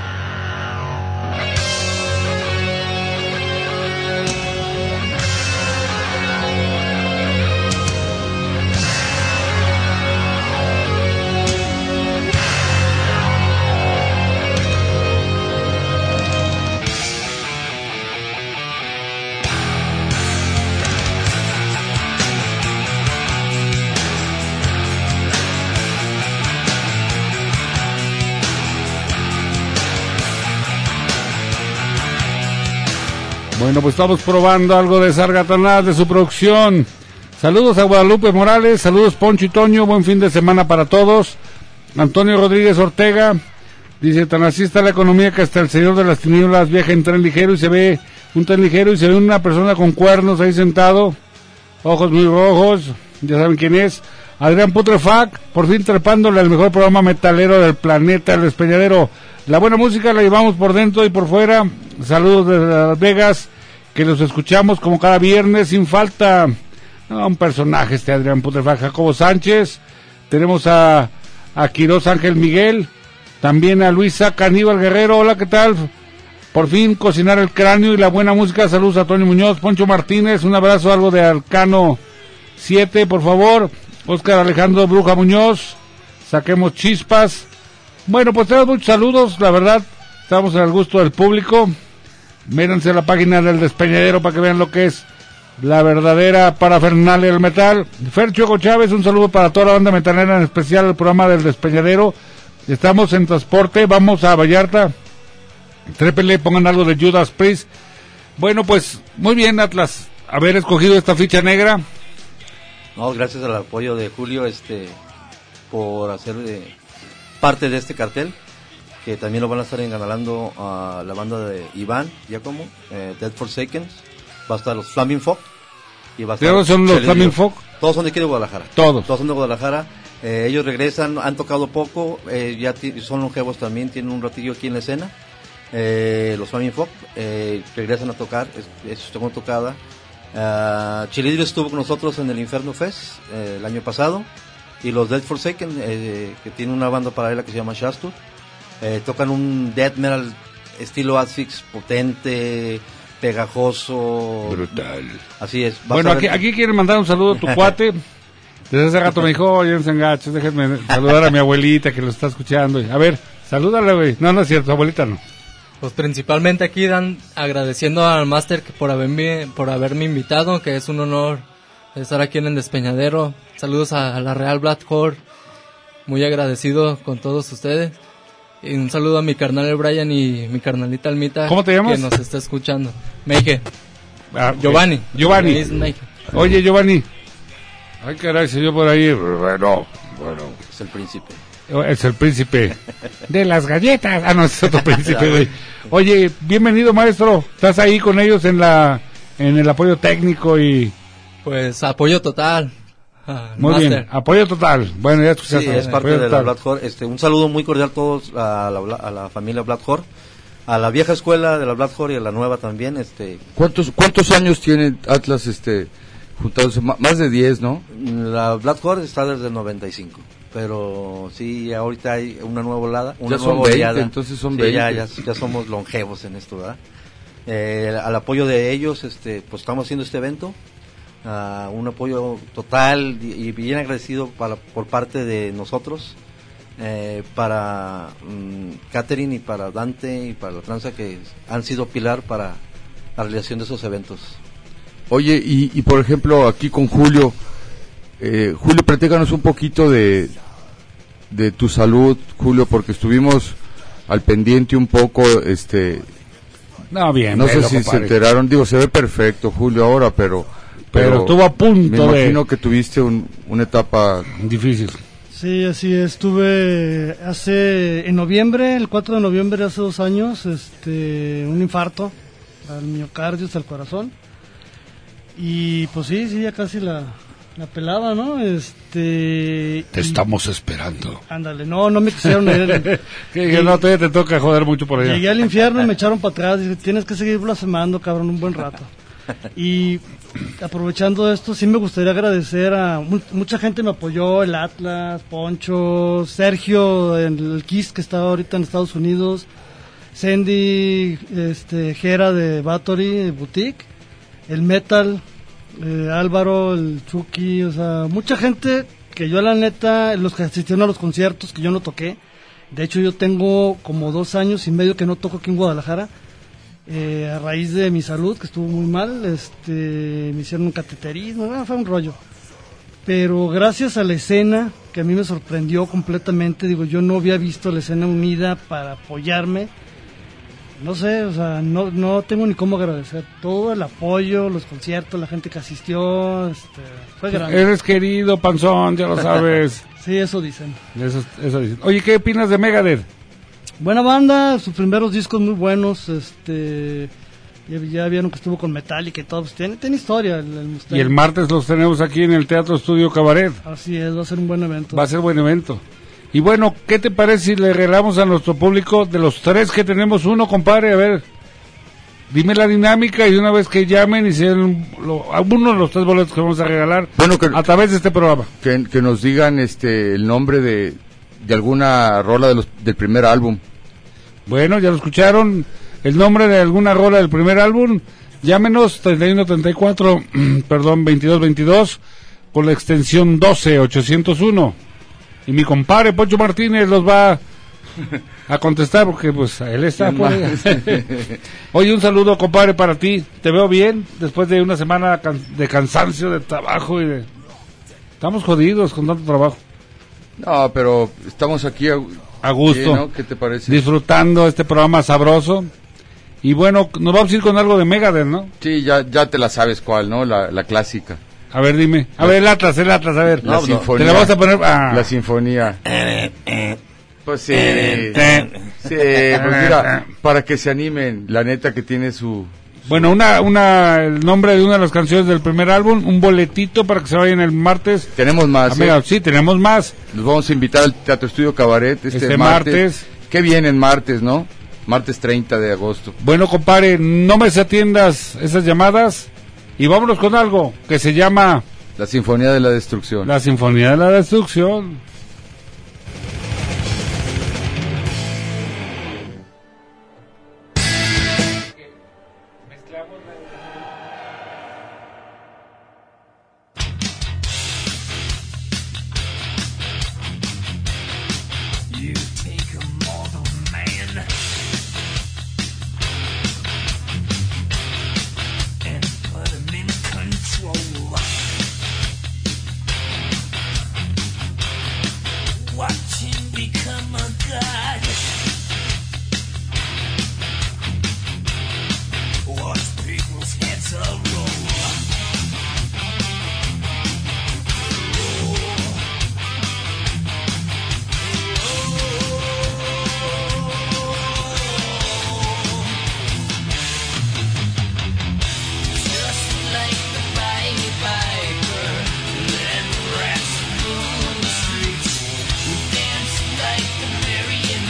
Bueno, pues estamos probando algo de Sargatanás, de su producción. Saludos a Guadalupe Morales, saludos Poncho y Toño, buen fin de semana para todos. Antonio Rodríguez Ortega dice, tan así está la economía que hasta el señor de las tinieblas viaja en tren ligero y se ve un tren ligero y se ve una persona con cuernos ahí sentado, ojos muy rojos, ya saben quién es. Adrián Putrefac, por fin trepándole al mejor programa metalero del planeta, El Despeñadero. La buena música la llevamos por dentro y por fuera. Saludos desde Las Vegas, que los escuchamos como cada viernes sin falta. No, un personaje este Adrián Putrefac. Jacobo Sánchez, tenemos a, a Quirós Ángel Miguel, también a Luisa Caníbal Guerrero. Hola, ¿qué tal? Por fin cocinar el cráneo y la buena música. Saludos a Tony Muñoz, Poncho Martínez, un abrazo, algo de Arcano siete, por favor. Oscar Alejandro Bruja Muñoz, saquemos chispas. Bueno, pues tenemos muchos saludos, la verdad, estamos en el gusto del público. Métanse a la página del Despeñadero para que vean lo que es la verdadera parafernalia del metal. Fercho Hugo Chávez, un saludo para toda la banda metalera, en especial el programa del Despeñadero. Estamos en transporte, vamos a Vallarta. Trépele, pongan algo de Judas Priest. Bueno, pues, muy bien, Atlas, haber escogido esta ficha negra. No, gracias al apoyo de Julio, este, por hacer de, parte de este cartel, que también lo van a estar enganalando a la banda de Iván Giacomo, eh, Dead Forsaken, va a estar los Flaming Fog, y va a estar. ¿Todos son los Flaming Fog? Todos son de aquí de Guadalajara. Todos. Todos son de Guadalajara. Eh, ellos regresan, han tocado poco, eh, ya t- son longevos también, tienen un ratillo aquí en la escena. Eh, los Flaming Fog eh, regresan a tocar, es, es su segunda tocada. Uh, Chilidro estuvo con nosotros en el Inferno Fest eh, el año pasado, y los Dead Forsaken, eh, que tiene una banda paralela que se llama Shastur, eh, tocan un death metal estilo Asphyx, potente, pegajoso, brutal. Así es. Bueno, aquí, aquí quieren mandar un saludo a tu cuate. Desde hace rato me dijo, oye, en Sangachos, déjenme saludar a mi abuelita que lo está escuchando. A ver, salúdale, güey. No, no es cierto, abuelita no. Pues principalmente aquí dan agradeciendo al máster por haberme, por haberme invitado, que es un honor estar aquí en el Despeñadero. Saludos a, a la Real Black Horde, muy agradecido con todos ustedes. Y un saludo a mi carnal el Brian y mi carnalita Almita. ¿Cómo te llamas? Que nos está escuchando. Meike. Ah, okay. Giovanni. Giovanni. Meike. Oye, Giovanni. Ay, caray, se yo por ahí. Bueno, bueno. Es el príncipe. Es el príncipe de las galletas. Ah, no, es otro príncipe, güey. Oye, bienvenido, maestro. ¿Estás ahí con ellos en la en el apoyo técnico y...? Pues apoyo total. Ah, muy master. bien, apoyo total. Bueno, ya escuchaste. Sí, es parte de la Black Horde. Este, un saludo muy cordial a todos, a la, a la familia Black Horde, a la vieja escuela de la Black Horde y a la nueva también. Este, ¿Cuántos cuántos años tiene Atlas este juntados? Más de diez, ¿no? La Black Horde está desde el noventa y cinco. Pero sí, ahorita hay una nueva olada, una ya nueva son veinte, oleada. Entonces son sí, veinte. Ya, ya, ya somos longevos en esto, ¿verdad? Eh, al apoyo de ellos, este, pues estamos haciendo este evento, uh, un apoyo total y, y bien agradecido para, por parte de nosotros, eh, para um, Catherine y para Dante y para la tranza, que han sido pilar para la realización de esos eventos. Oye, y, y por ejemplo, aquí con Julio, eh, Julio, platícanos un poquito de de tu salud, Julio, porque estuvimos al pendiente un poco, este, no bien, no sé velo, si compadre. se enteraron, digo, se ve perfecto Julio ahora, pero pero, pero estuvo a punto me imagino de... que tuviste un, una etapa difícil. Sí, así es. Estuve hace en noviembre, el cuatro de noviembre, hace dos años, este, un infarto al miocardio, hasta el corazón, y pues sí, sí, ya casi la La pelaba, ¿no? Este... Te y... estamos esperando. Ándale, no, no me quisieron ir. que, que no, todavía te toca joder mucho por allá. Llegué al infierno y me echaron para atrás. Dije, tienes que seguir blasfemando, cabrón, un buen rato. Y aprovechando esto, sí me gustaría agradecer a... Mucha gente me apoyó, el Atlas, Poncho, Sergio, el, el Kiss que está ahorita en Estados Unidos, Sandy, este, Jera de Bathory Boutique, el Metal, eh, Álvaro, el Chucky, o sea, mucha gente que yo la neta, los que asistieron a los conciertos que yo no toqué, de hecho yo tengo como dos años y medio que no toco aquí en Guadalajara, eh, a raíz de mi salud, que estuvo muy mal, este, me hicieron un cateterismo, bueno, fue un rollo, pero gracias a la escena, que a mí me sorprendió completamente, digo, yo no había visto la escena unida para apoyarme. No sé, o sea, no, no tengo ni cómo agradecer todo el apoyo, los conciertos, la gente que asistió, este, fue grande. Eres querido, panzón, ya lo sabes. Sí, eso dicen. Eso, eso dicen. Oye, ¿qué opinas de Megadeth? Buena banda, sus primeros discos muy buenos, este, ya, ya vieron que estuvo con Metallica y todo, pues tiene, tiene historia. El, el y el martes los tenemos aquí en el Teatro Estudio Cabaret. Así es, va a ser un buen evento. Va a ser buen evento. Y bueno, ¿qué te parece si le regalamos a nuestro público de los tres que tenemos uno, compadre? A ver, dime la dinámica y una vez que llamen y sean lo, alguno de los tres boletos que vamos a regalar bueno, que, a través de este programa. Que, que nos digan este el nombre de, de alguna rola de los, del primer álbum. Bueno, ya lo escucharon, el nombre de alguna rola del primer álbum. Llámenos treinta y uno treinta y cuatro, perdón, veintidós veintidós con la extensión doce ochocientos uno. Y mi compadre Poncho Martínez los va a contestar porque pues él está por ahí. Oye, un saludo, compadre, para ti. Te veo bien después de una semana de cansancio, de trabajo y de... Estamos jodidos con tanto trabajo. No, pero estamos aquí a, a gusto. Sí, ¿no? ¿Qué te parece? Disfrutando este programa sabroso. Y bueno, nos vamos a ir con algo de Megadeth, ¿no? Sí, ya, ya te la sabes cuál, ¿no? La, la clásica. A ver, dime. A ver, el Atlas, el Atlas, a ver. La no, sinfonía. Te la vamos a poner... Ah. La sinfonía. Pues sí. Sí, pues mira, para que se animen, la neta que tiene su... su... Bueno, una, una, el nombre de una de las canciones del primer álbum, un boletito para que se vayan el martes. Tenemos más. Amiga, ¿eh? Sí, tenemos más. Nos vamos a invitar al Teatro Estudio Cabaret este, este martes. martes. Qué bien en martes, ¿no? Martes treinta de agosto. Bueno, compadre, no me desatiendas esas llamadas. Y vámonos con algo que se llama... La Sinfonía de la Destrucción. La Sinfonía de la Destrucción. Like the Marion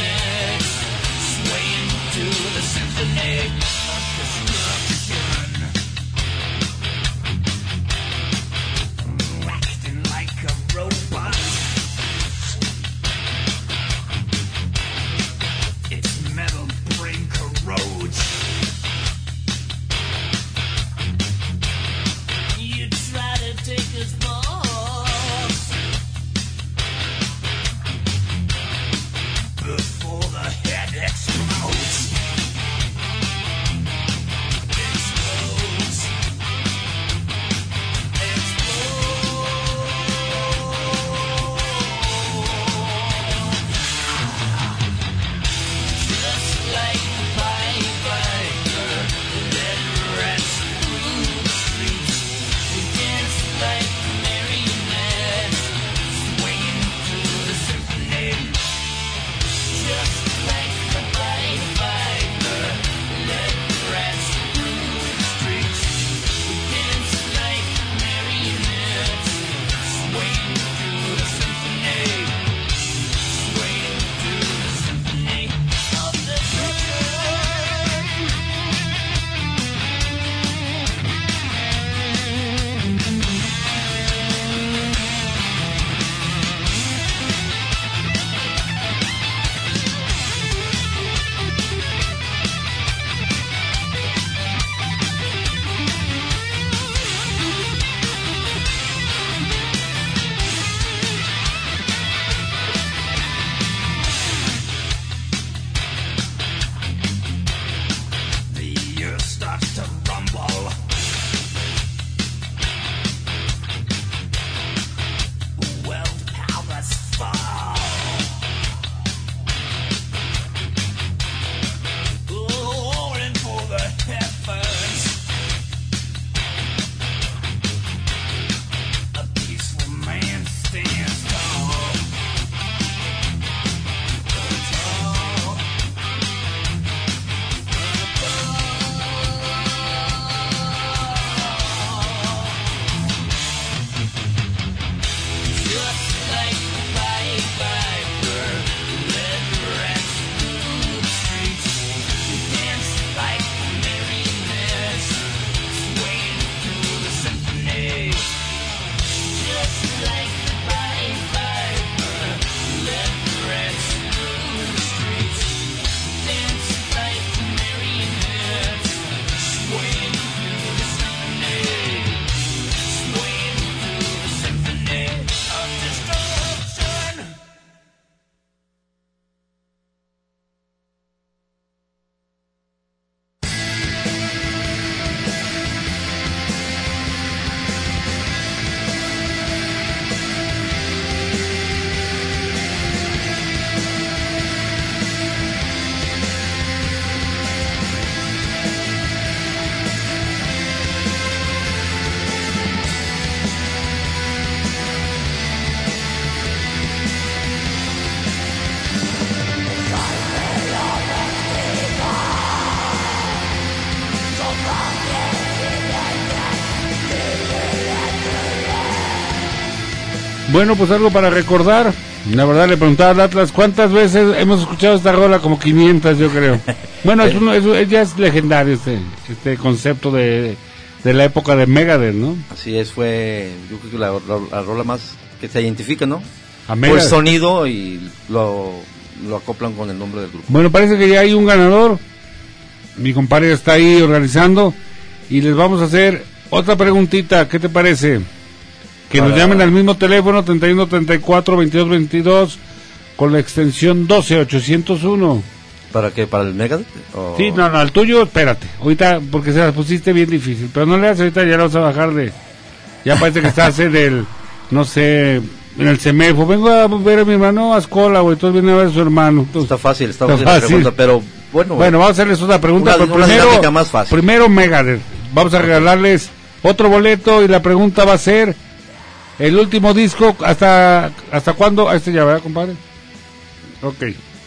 Bueno, pues algo para recordar. La verdad, le preguntaba al Atlas, ¿cuántas veces hemos escuchado esta rola? Como quinientas, yo creo. Bueno, es uno, es, ya es legendario este, este concepto de, de la época de Megadeth, ¿no? Así es, fue, yo creo que la, la, la rola más que se identifica, ¿no? A Por el sonido y lo, lo acoplan con el nombre del grupo. Bueno, parece que ya hay un ganador. Mi compadre está ahí organizando y les vamos a hacer otra preguntita. ¿Qué te parece? Que Para... nos llamen al mismo teléfono treinta y uno treinta y cuatro veintidós veintidós con la extensión doce ochocientos uno. ¿Para qué? ¿Para el Megadeth? O... Sí, no, no, el tuyo, espérate. Ahorita, porque se las pusiste bien difícil. Pero no le das ahorita, ya lo vas a bajar de... Ya parece que estás en el, no sé, en el CEMEFO. Vengo a ver a mi hermano Ascola, güey. Entonces viene a ver a su hermano. Entonces, está fácil, está, está fácil la pregunta, pero bueno. Bueno, vamos a hacerles otra pregunta. Una, pero una primero, más fácil. Primero Megadeth. Vamos a regalarles otro boleto y la pregunta va a ser... El último disco, ¿hasta hasta cuándo? Este ya, ¿verdad, compadre? Ok.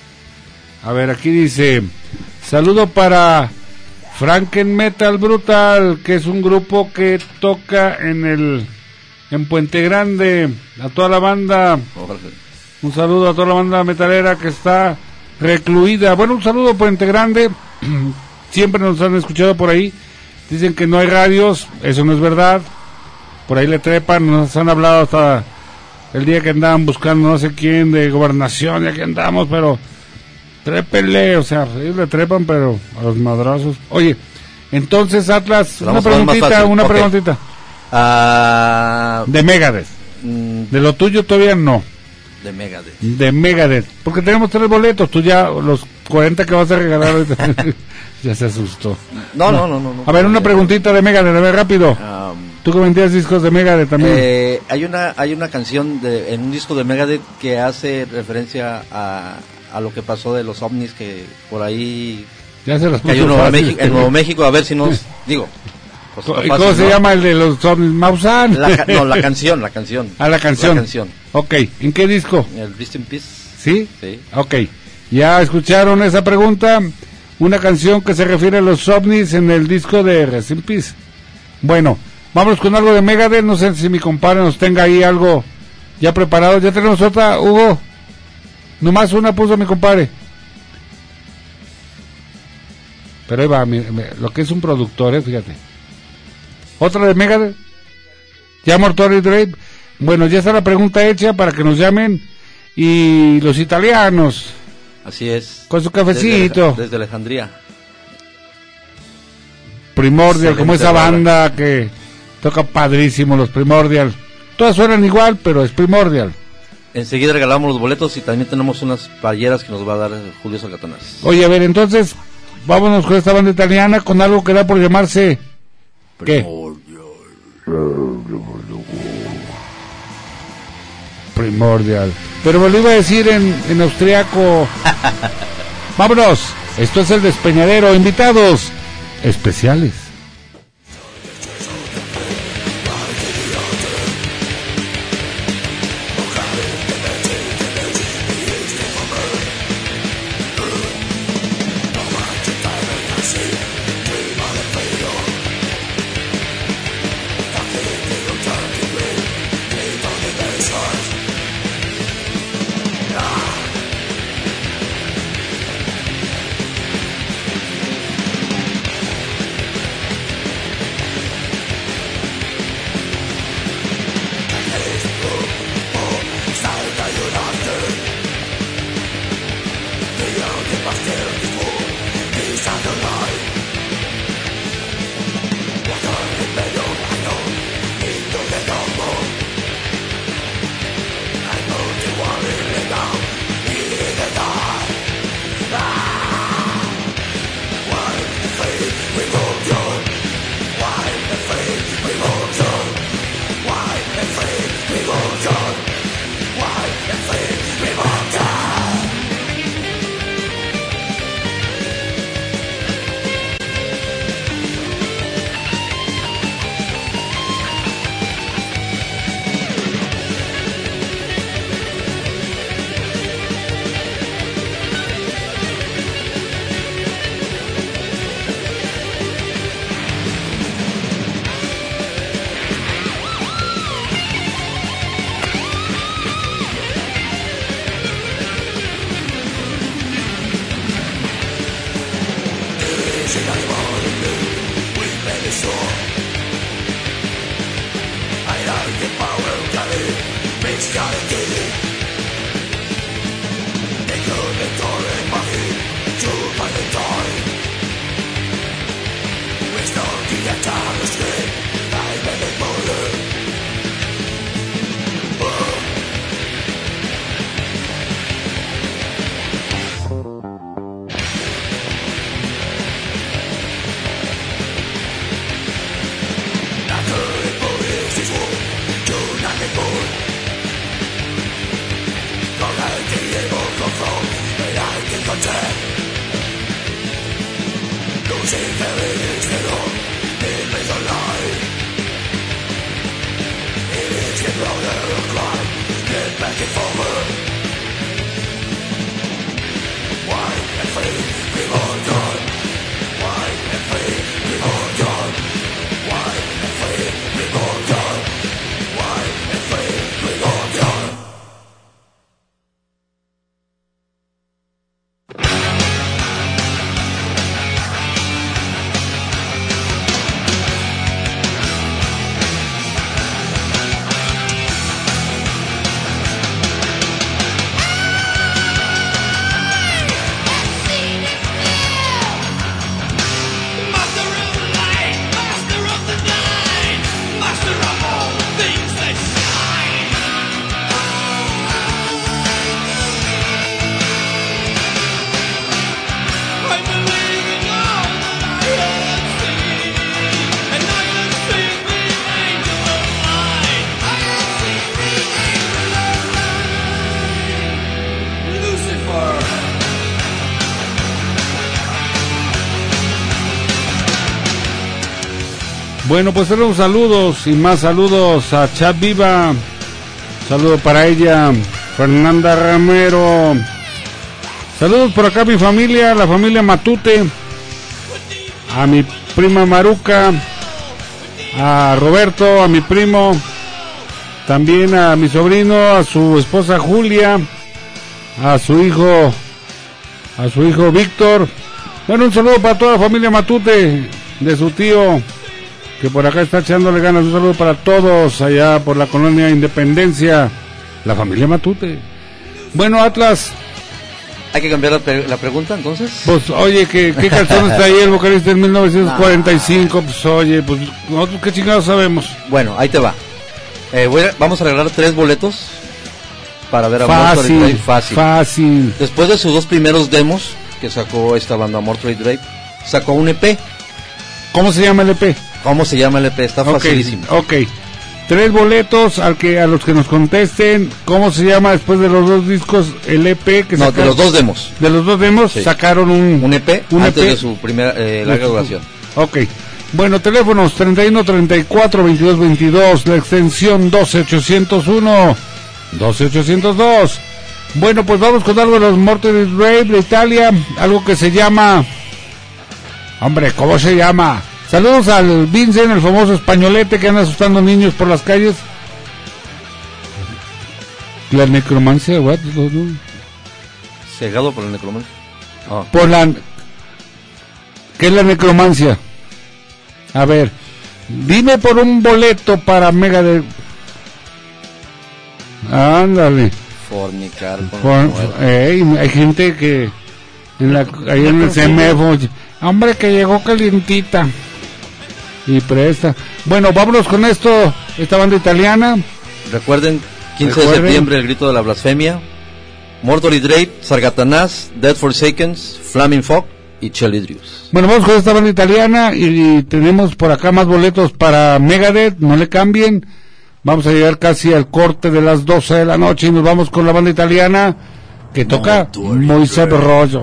A ver, aquí dice, saludo para Franken Metal Brutal, que es un grupo que toca en el en Puente Grande, a toda la banda. Un saludo a toda la banda metalera que está recluida. Bueno, un saludo a Puente Grande. Siempre nos han escuchado por ahí. Dicen que no hay radios, eso no es verdad. Por ahí le trepan, nos han hablado hasta el día que andaban buscando no sé quién de gobernación, ya que andamos, pero trépenle, o sea, ellos le trepan, pero a los madrazos. Oye, entonces Atlas, pero una preguntita, una okay. preguntita. Uh, de Megadeth. Mm, de lo tuyo todavía no. De Megadeth. De Megadeth, porque tenemos tres boletos, tú ya los cuarenta que vas a regalar ahorita. Ya se asustó. No, no, no, no. no a ver, una preguntita de Megadeth, a ver, rápido. Um, Tú que vendías discos de Megadeth también. Eh, hay una hay una canción de, en un disco de Megadeth que hace referencia a, a lo que pasó de los ovnis que por ahí ya se las puso cayó en Nuevo, México, en Nuevo México, a ver si nos digo. Pues ¿Y fácil, cómo se ¿no? llama el de los ovnis? Maussan. La, no, la canción, la canción. Ah, la canción. La canción. Ok, ¿en qué disco? El Rest in Peace. ¿Sí? Sí. Ok, ya escucharon esa pregunta. Una canción que se refiere a los ovnis en el disco de Rest in Peace. Bueno, vámonos con algo de Megadeth. No sé si mi compadre nos tenga ahí algo ya preparado. Ya tenemos otra, Hugo. Nomás una puso mi compadre. Pero ahí va, mi, mi, lo que es un productor, eh, fíjate. Otra de Megadeth. Ya Mortuary Drape. Bueno, ya está la pregunta hecha para que nos llamen. Y los italianos. Así es. Con su cafecito. Desde, desde Alejandría. Primordial, como esa banda que toca padrísimo, los Primordial. Todas suenan igual, pero es Primordial. Enseguida regalamos los boletos y también tenemos unas playeras que nos va a dar Julio Sargatanás. Oye, a ver, entonces, vámonos con esta banda italiana con algo que da por llamarse... ¿Qué? Primordial. Pero me lo iba a decir en, en austriaco. Vámonos. Esto es el Despeñadero. Invitados especiales. Bueno, pues tenemos saludos y más saludos a Chat Viva. Saludo para ella, Fernanda Ramero. Saludos por acá a mi familia, la familia Matute, a mi prima Maruca, a Roberto, a mi primo, también a mi sobrino, a su esposa Julia, a su hijo, a su hijo Víctor. Bueno, un saludo para toda la familia Matute, de su tío, que por acá está echándole ganas. Un saludo para todos allá por la colonia Independencia, la familia Matute. Bueno, Atlas, ¿hay que cambiar la, pre- la pregunta entonces? pues oye, ¿qué, qué canción está ahí el vocalista en mil novecientos cuarenta y cinco? Pues oye, pues nosotros qué chingados sabemos. Bueno, ahí te va. Eh, voy a- vamos a regalar tres boletos para ver a Fácil, Mortuary Drape. Fácil. Fácil. Después de sus dos primeros demos que sacó esta banda Mortuary Drape, sacó un E P. ¿Cómo se llama el E P? ¿Cómo se llama el E P? Está Ok, facilísimo. ok. Tres boletos al que a los que nos contesten cómo se llama después de los dos discos el E P que No, de sacaron. los dos demos. De los dos demos Sí. sacaron un, Un E P un antes E P. de su primera eh, larga duración. Ok. Bueno, teléfonos treinta y uno, treinta y cuatro, veintidós, veintidós, la extensión doce ochocientos uno, doce ochocientos dos. Bueno, pues vamos con algo de los Mortuary Drape de Italia, algo que se llama... Hombre, ¿cómo se llama? Saludos al Vincent, el famoso españolete que anda asustando niños por las calles. La necromancia, what? Cegado por el necromancia. Ah. Por la... ¿Qué es la necromancia? A ver, dime por un boleto para Megadeth. Ándale. Fornicar con Por- el muerto. ey, hay gente que en la, ahí en el C M F, hombre, que llegó calientita y presta. Bueno, vámonos con esto, esta banda italiana. Recuerden, quince Recuerden. de septiembre, el grito de la blasfemia. Mortuary Drape, Sargatanás, Dead Forsakens, Flaming Fog y Chelidrius. Bueno, vamos con esta banda italiana y, y tenemos por acá más boletos para Megadeth, no le cambien. Vamos a llegar casi al corte de las doce de la noche y nos vamos con la banda italiana que toca muy sabroso.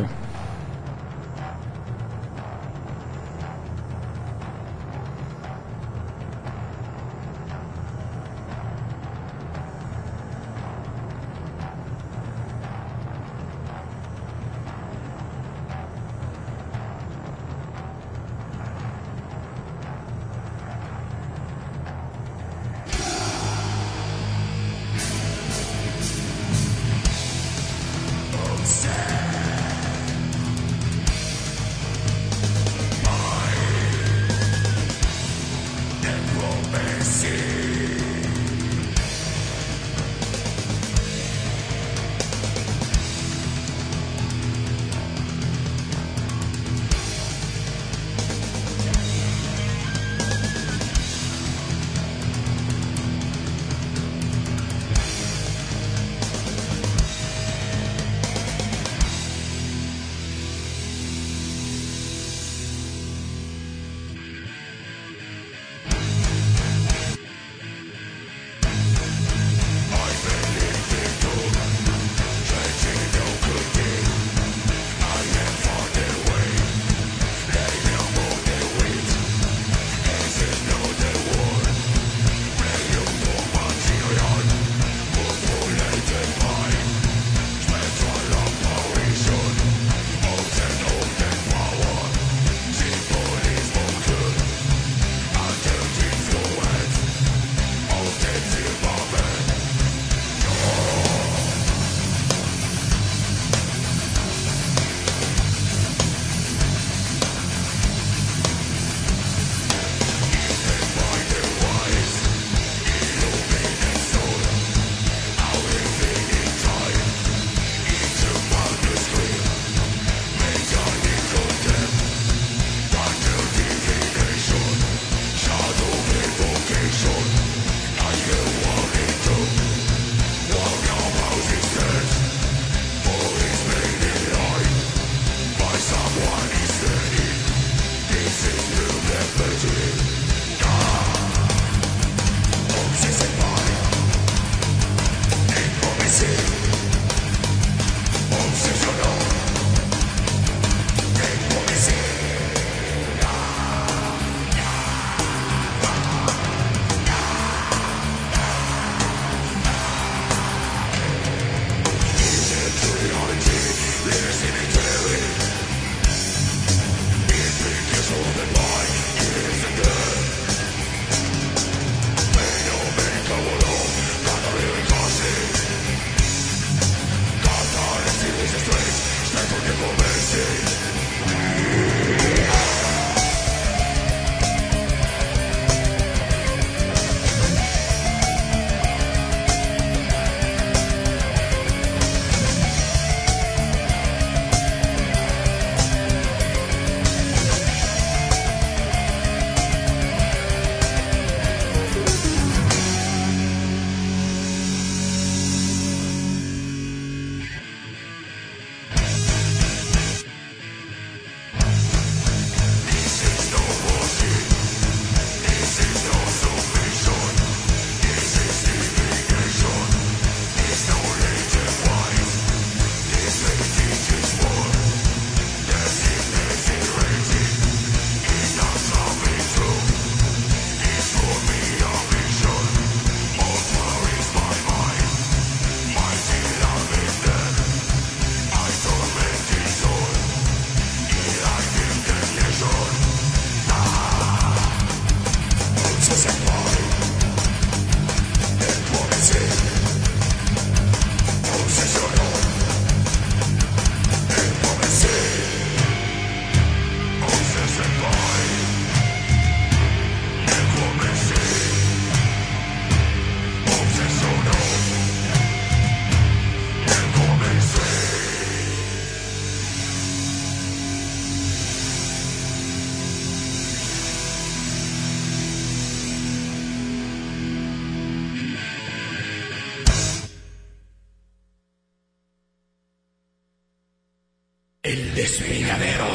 El despeñadero.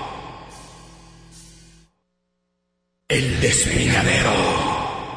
El despeñadero.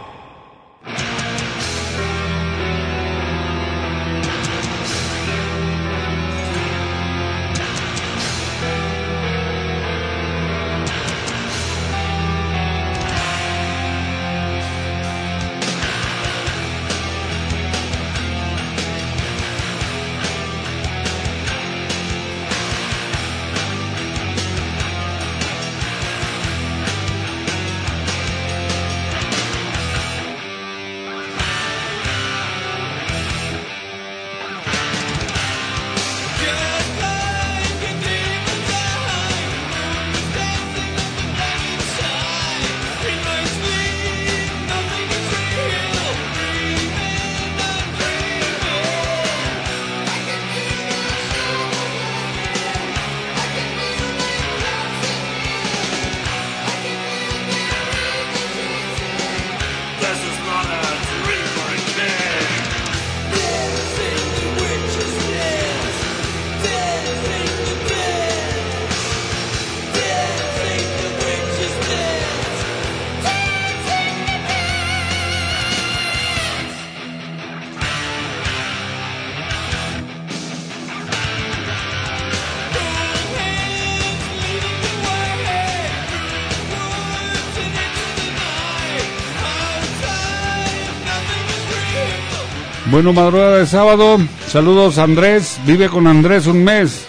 Bueno, madrugada de sábado, saludos Andrés, vive con Andrés un mes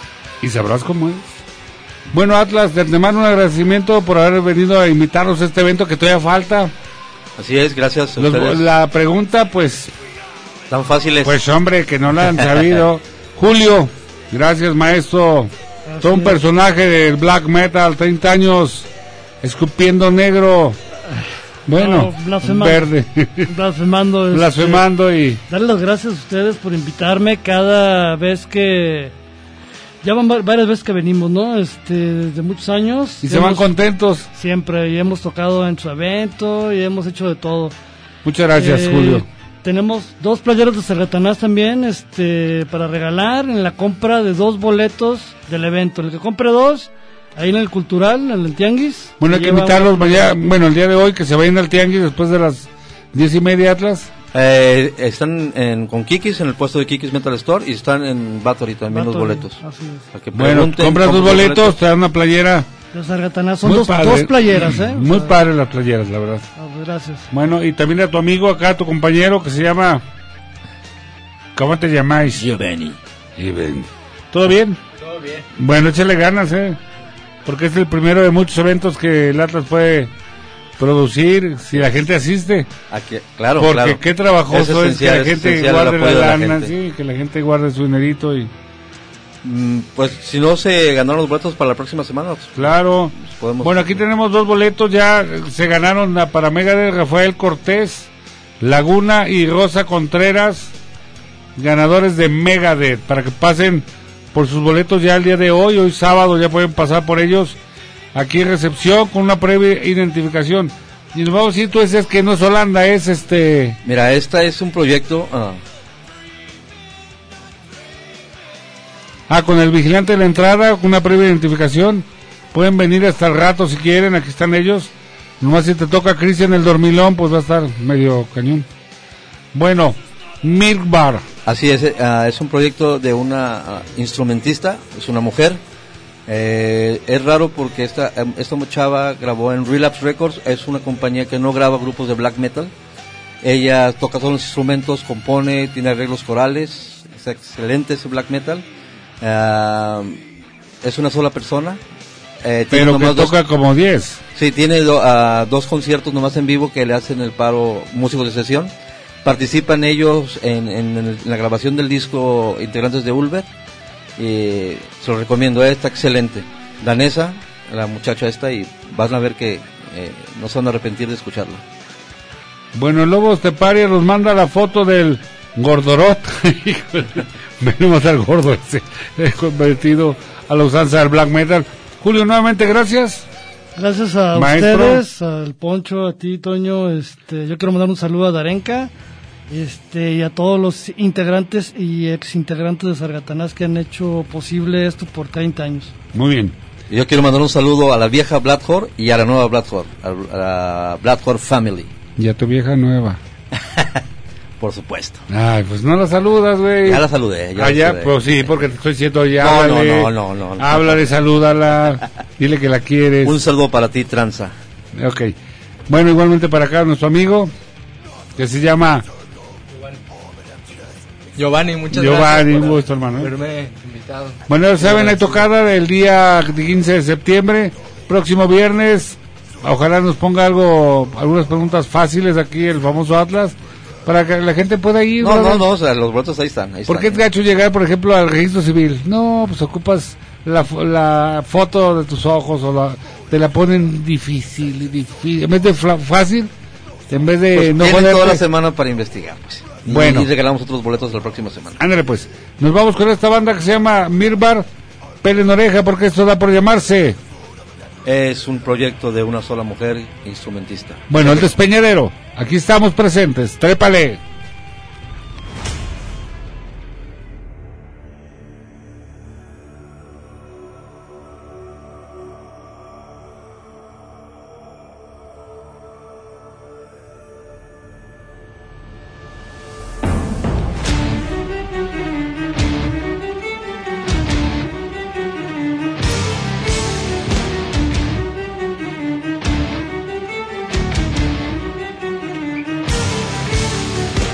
y sabrás cómo es. Bueno, Atlas, de antemano un agradecimiento por haber venido a invitarnos a este evento que todavía falta. Así es, gracias a Los, ustedes. La pregunta, pues... Tan fáciles. Pues hombre, que no la han sabido. Julio, gracias maestro. Así Todo un es. personaje del black metal, treinta años, escupiendo negro. Bueno, no, blasfema, verde. Blasfemando. Este, blasfemando y... Darle las gracias a ustedes por invitarme cada vez que... Ya van varias veces que venimos, ¿no? Este, desde muchos años. Y se van contentos. Siempre, y hemos tocado en su evento y hemos hecho de todo. Muchas gracias, eh, Julio. Tenemos dos playeros de Sargatanás también, este, para regalar en la compra de dos boletos del evento. El que compre dos... Ahí en el Cultural, en el Tianguis. Bueno, hay que invitarlos mañana, bueno, el día de hoy, que se vayan al Tianguis después de las diez y media, Atlas. Eh, están en, con Kikis, en el puesto de Kikis Metal Store, y están en Bathory también Bathory, los boletos. Así es. Que bueno, compras dos boletos, boletos, te dan una playera. De Sargatanás, son dos, dos playeras, ¿eh? Muy o sea, padre las playeras, la verdad. Oh, gracias. Bueno, y también a tu amigo acá, tu compañero, que se llama... ¿Cómo te llamáis? Giovanni. Giovanni. ¿Todo bien? Todo bien. Bueno, échale ganas, ¿eh? Porque es el primero de muchos eventos que el Atlas puede producir si la gente asiste. Aquí, claro, porque claro. qué trabajoso es, es que la es gente guarde la lana, la sí, que la gente guarde su dinerito y... Mm, pues si no se ganaron los boletos para la próxima semana. Pues, claro. Pues podemos... Bueno, aquí tenemos dos boletos, ya se ganaron para Megadeth Rafael Cortés, Laguna y Rosa Contreras, ganadores de Megadeth, para que pasen por sus boletos ya el día de hoy, hoy sábado ya pueden pasar por ellos aquí en recepción con una previa identificación. Y nos vamos a decir, tú dices que no es Holanda, es este... Mira, esta es un proyecto... Uh... Ah, con el vigilante de la entrada, con una previa identificación, pueden venir hasta el rato si quieren, aquí están ellos. Nomás si te toca Cristian el dormilón, pues va a estar medio cañón. Bueno, Milk Bar. Así es, uh, es un proyecto de una uh, instrumentista, es una mujer. Eh, es raro porque esta, esta chava grabó en Relapse Records, es una compañía que no graba grupos de black metal. Ella toca todos los instrumentos, compone, tiene arreglos corales, es excelente ese black metal. Uh, es una sola persona. Eh, Pero que toca dos, como diez. Sí, tiene do, uh, dos conciertos nomás en vivo que le hacen el paro músicos de sesión. Participan ellos en, en, en la grabación del disco Integrantes de Ulver. Y se lo recomiendo, está excelente. Danesa, la muchacha esta, y van a ver que eh, no se van a arrepentir de escucharla. Bueno, el Lobo Esteparia nos manda la foto del Gordorot. Venimos al gordo ese, convertido a la usanza del black metal. Julio, nuevamente gracias. Gracias a Maestro. ustedes, al Poncho, a ti, Toño. Este, yo quiero mandar un saludo a Darenka, este, y a todos los integrantes y exintegrantes de Sargatanás que han hecho posible esto por treinta años. Muy bien. Y yo quiero mandar un saludo a la vieja Bloodhorde y a la nueva Bloodhorde, a la Bloodhorde Family. Y a tu vieja nueva. Por supuesto. Ay, pues no la saludas, güey. Ya la saludé. Ya ah, ya, saludé. pues sí, porque te estoy diciendo ya. No, háblale, no, no, no, no. Háblale, salúdala. Dile que la quieres. Un saludo para ti, Tranza. Ok. Bueno, igualmente para acá, nuestro amigo, que se llama Giovanni, muchas Giovanni, gracias. un por gusto, hermano. haberme invitado. Bueno, ya saben, hay tocada del día quince de septiembre, próximo viernes. Ojalá nos ponga algo, algunas preguntas fáciles aquí, el famoso Atlas, para que la gente pueda ir. No, ¿verdad? no, no, o sea, los boletos ahí están. Ahí ¿Por qué es están. gacho llegar, por ejemplo, al registro civil? No, pues ocupas la, fo- la foto de tus ojos o la, te la ponen difícil, difícil. En vez de fla- fácil, en vez de Pues no tienen toda la joderte. semana para investigar, pues. Y, Bueno. y regalamos otros boletos la próxima semana. Ándale pues, nos vamos con esta banda que se llama Mirbar, Pelen Oreja, porque esto da por llamarse. Es un proyecto de una sola mujer instrumentista. Bueno, el Despeñadero, aquí estamos presentes, trépale. Thank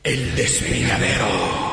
El Despeñadero.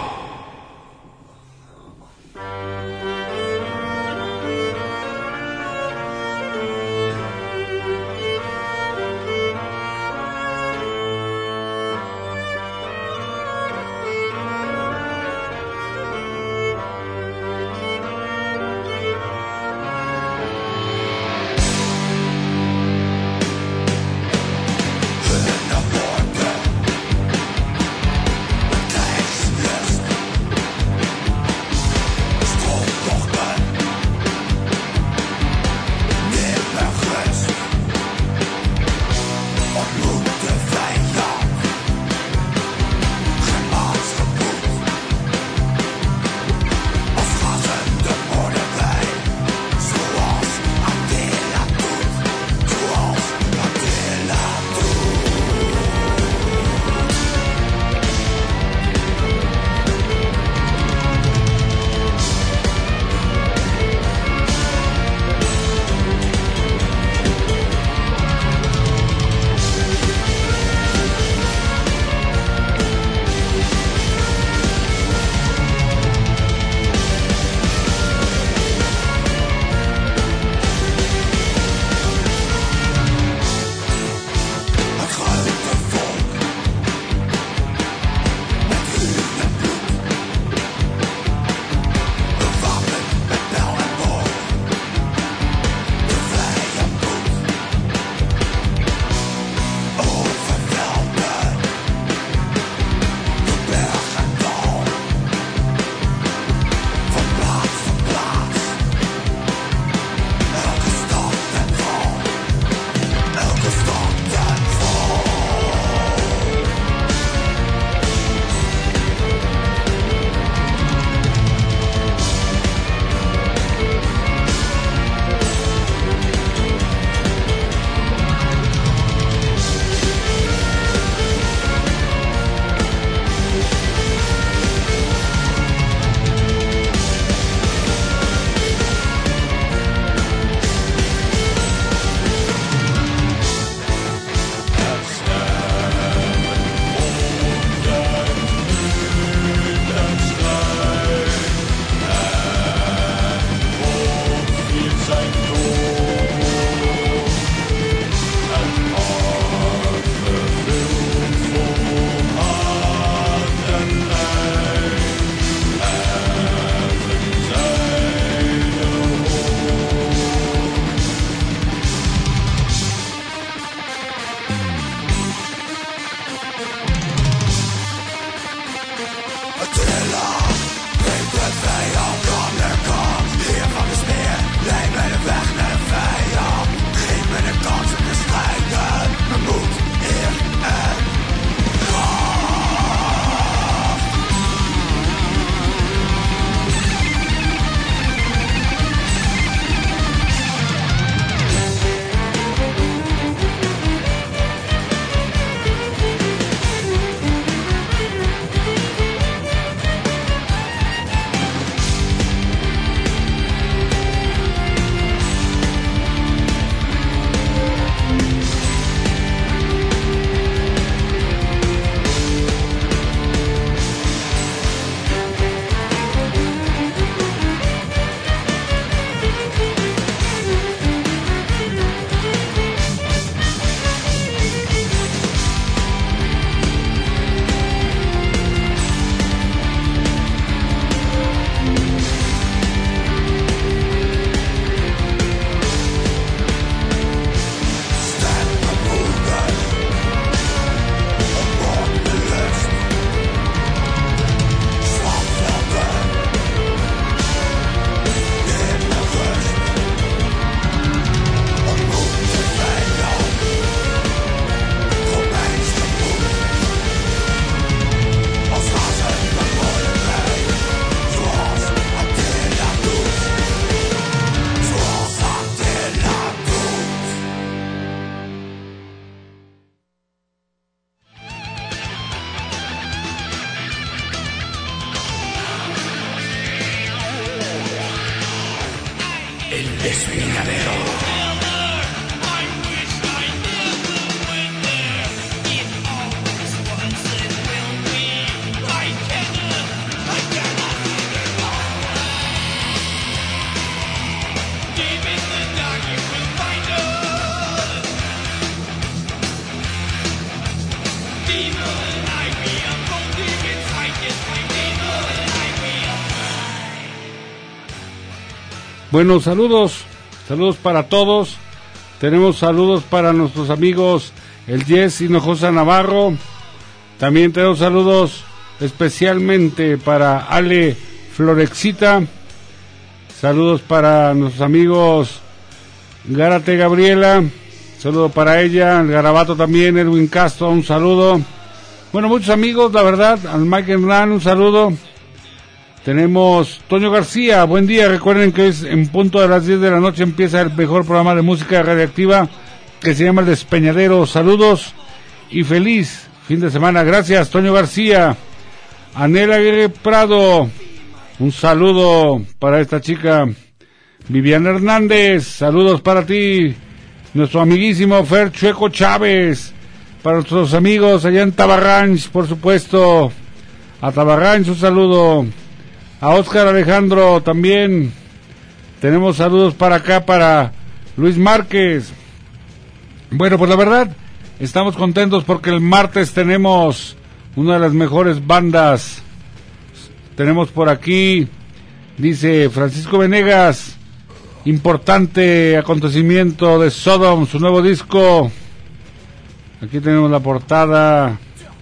Despeñadero. I wish I knew when there, if all this was, it will be. Bueno, saludos, saludos para todos. Tenemos saludos para nuestros amigos el Jess Hinojosa Navarro. También tenemos saludos especialmente para Ale Florexita. Saludos para nuestros amigos Gárate Gabriela. Saludo para ella, el Garabato también, Edwin Castro, un saludo. Bueno, muchos amigos, la verdad, al Mike Hernán, un saludo. Tenemos Toño García, buen día, recuerden que es en punto de las diez de la noche empieza el mejor programa de música radiactiva que se llama El Despeñadero. Saludos y feliz fin de semana. Gracias, Toño García. Anela Aguirre Prado, un saludo para esta chica. Viviana Hernández, saludos para ti. Nuestro amiguísimo Fer Chueco Chávez, para nuestros amigos allá en Tabarranch, por supuesto. A Tabarranch un saludo. A Óscar Alejandro también. Tenemos saludos para acá, para Luis Márquez. Bueno, pues la verdad, estamos contentos porque el martes tenemos una de las mejores bandas. Tenemos por aquí, dice Francisco Venegas, importante acontecimiento de Sodom, su nuevo disco. Aquí tenemos la portada,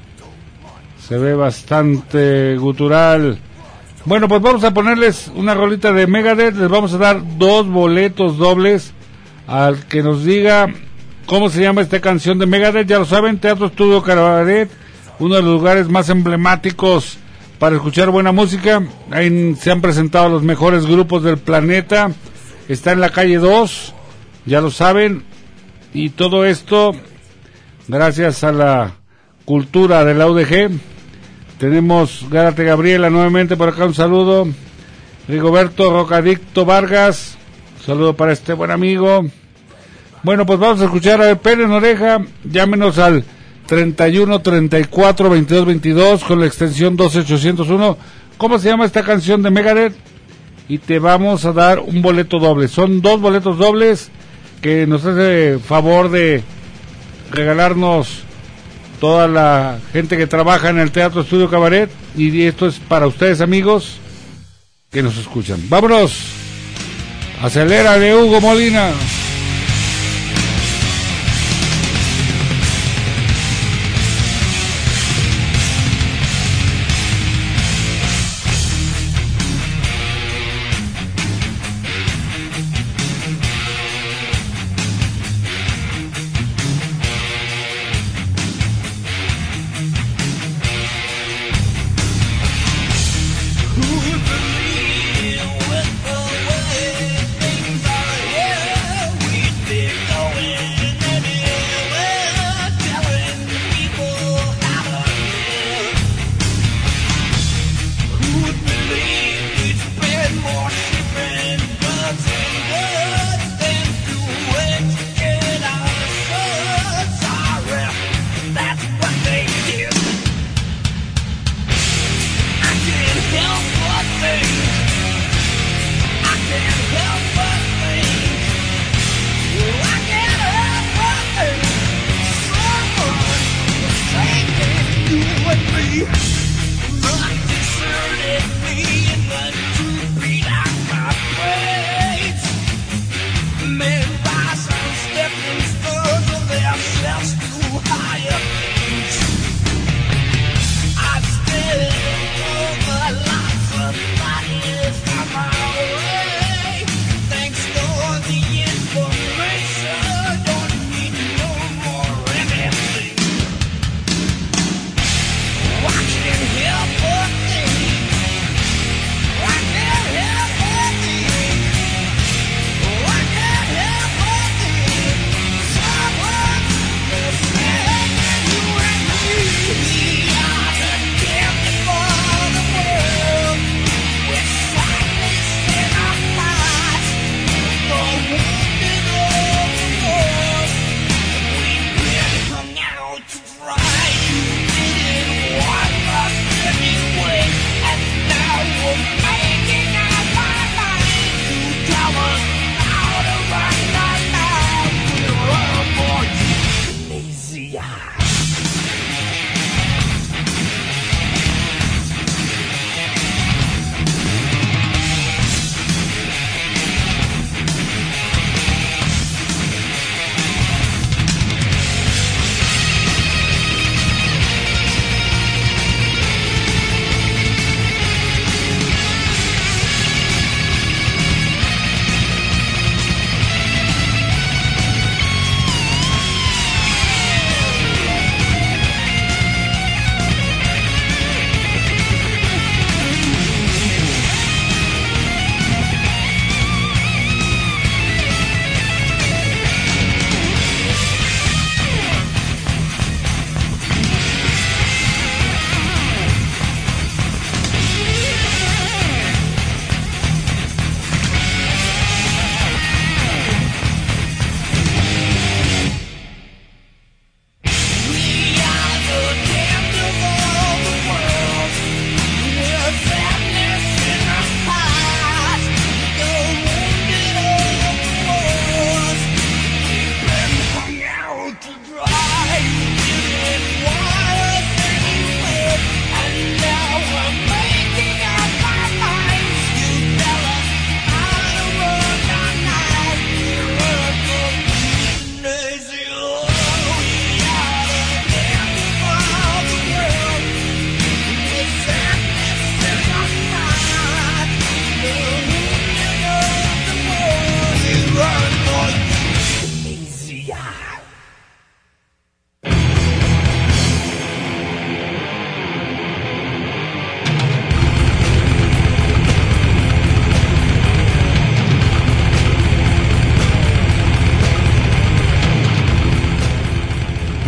se ve bastante gutural. Bueno, pues vamos a ponerles una rolita de Megadeth. Les vamos a dar dos boletos dobles al que nos diga cómo se llama esta canción de Megadeth. Ya lo saben, Teatro Estudio Cabaret, uno de los lugares más emblemáticos para escuchar buena música. Ahí se han presentado los mejores grupos del planeta. Está en la calle dos, ya lo saben. Y todo esto gracias a la cultura de la U D G. Tenemos Gárate Gabriela nuevamente por acá, un saludo. Rigoberto Rocadicto Vargas, un saludo para este buen amigo. Bueno, pues vamos a escuchar a Pérez Oreja. Llámenos al treinta y uno, treinta y cuatro, veintidós, veintidós con la extensión doce ochocientos uno. ¿Cómo se llama esta canción de Megadeth? Y te vamos a dar un boleto doble. Son dos boletos dobles que nos hace favor de regalarnos toda la gente que trabaja en el Teatro Estudio Cabaret, y esto es para ustedes, amigos, que nos escuchan. ¡Vámonos! ¡Acelera de Hugo Molina! Who would believe with the way things are here?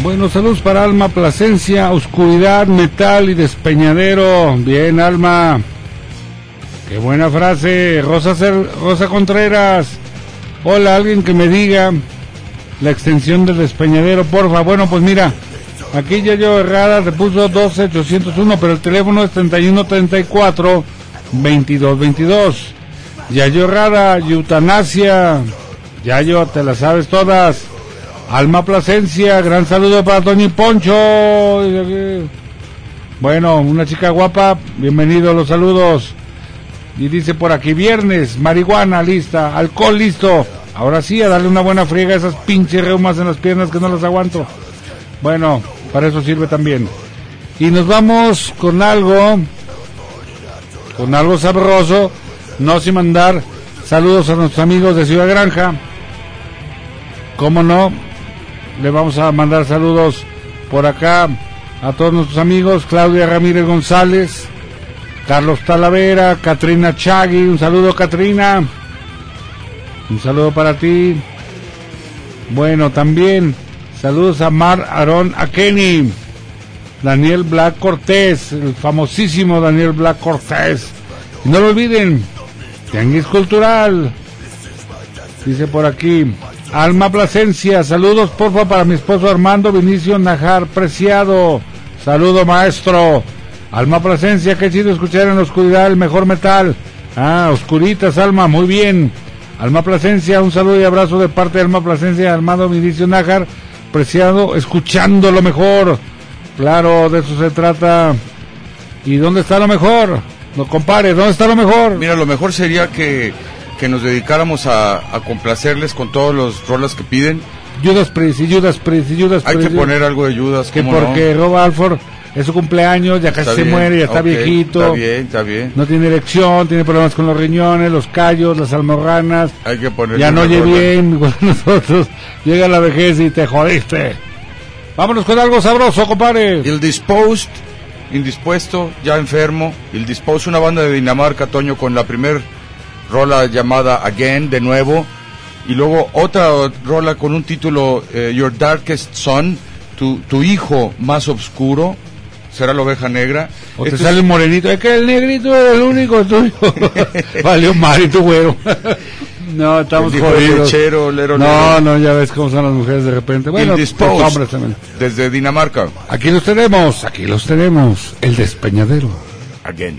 Bueno, saludos para Alma Plasencia, Oscuridad, Metal y Despeñadero. Bien, Alma. Qué buena frase. Rosa, Cer Rosa Contreras. Hola, alguien que me diga la extensión del Despeñadero, porfa. Bueno, pues mira, aquí Yayo Herrada te puso doce ochocientos uno, pero el teléfono es treinta y uno treinta y cuatro veintidós veintidós. Yayo Herrada, Eutanasia. Yayo, te las sabes todas. Alma Plasencia, gran saludo para Toño y Poncho. Bueno, una chica guapa, bienvenido a los saludos. Y dice por aquí, viernes, marihuana lista, alcohol listo. Ahora sí, a darle una buena friega a esas pinches reumas en las piernas que no las aguanto. Bueno, para eso sirve también. Y nos vamos con algo, con algo sabroso, no sin mandar saludos a nuestros amigos de Ciudad Granja. ¿Cómo no? Le vamos a mandar saludos por acá a todos nuestros amigos, Claudia Ramírez González, Carlos Talavera, Katrina Chagui, un saludo Katrina, un saludo para ti. Bueno, también saludos a Mar Aarón Akeni, Daniel Black Cortés, el famosísimo Daniel Black Cortés. Y no lo olviden, Tianguis Cultural, dice por aquí, Alma Plasencia, saludos porfa para mi esposo Armando Vinicio Najar Preciado, saludo maestro. Alma Plasencia, qué chido escuchar en la oscuridad el mejor metal. Ah, oscuritas, Alma, muy bien. Alma Plasencia, un saludo y abrazo de parte de Alma Plasencia, Armando Vinicio Najar Preciado, escuchando lo mejor. Claro, de eso se trata. ¿Y dónde está lo mejor? No compare, ¿dónde está lo mejor? Mira, lo mejor sería que que nos dedicáramos a, a complacerles con todos los rolas que piden. Judas Priest y Judas Priest y Judas Priest. Hay que poner algo de Judas. Que porque no? Rob Alford es su cumpleaños, ya casi está se bien, muere, ya está okay, viejito. Está bien, está bien. No tiene erección, tiene problemas con los riñones, los callos, las almorranas. Hay que poner. Ya no oye bien, igual nosotros. Llega la vejez y te jodiste. Vámonos con algo sabroso, compadre. El Disposed, indispuesto, ya enfermo. El Disposed, una banda de Dinamarca, Toño, con la primer rola llamada Again, de nuevo, y luego otra rola con un título, eh, Your Darkest Son, tu, tu hijo más oscuro, será la oveja negra. O te sale el morenito, es que el negrito es el único tuyo. Valió mal y tu güero. No, estamos jodidos. Lechero, lero, no, lero. no, ya ves cómo son las mujeres de repente. Bueno, los hombres también. Desde Dinamarca. Aquí los tenemos, aquí los tenemos, el Despeñadero. Again.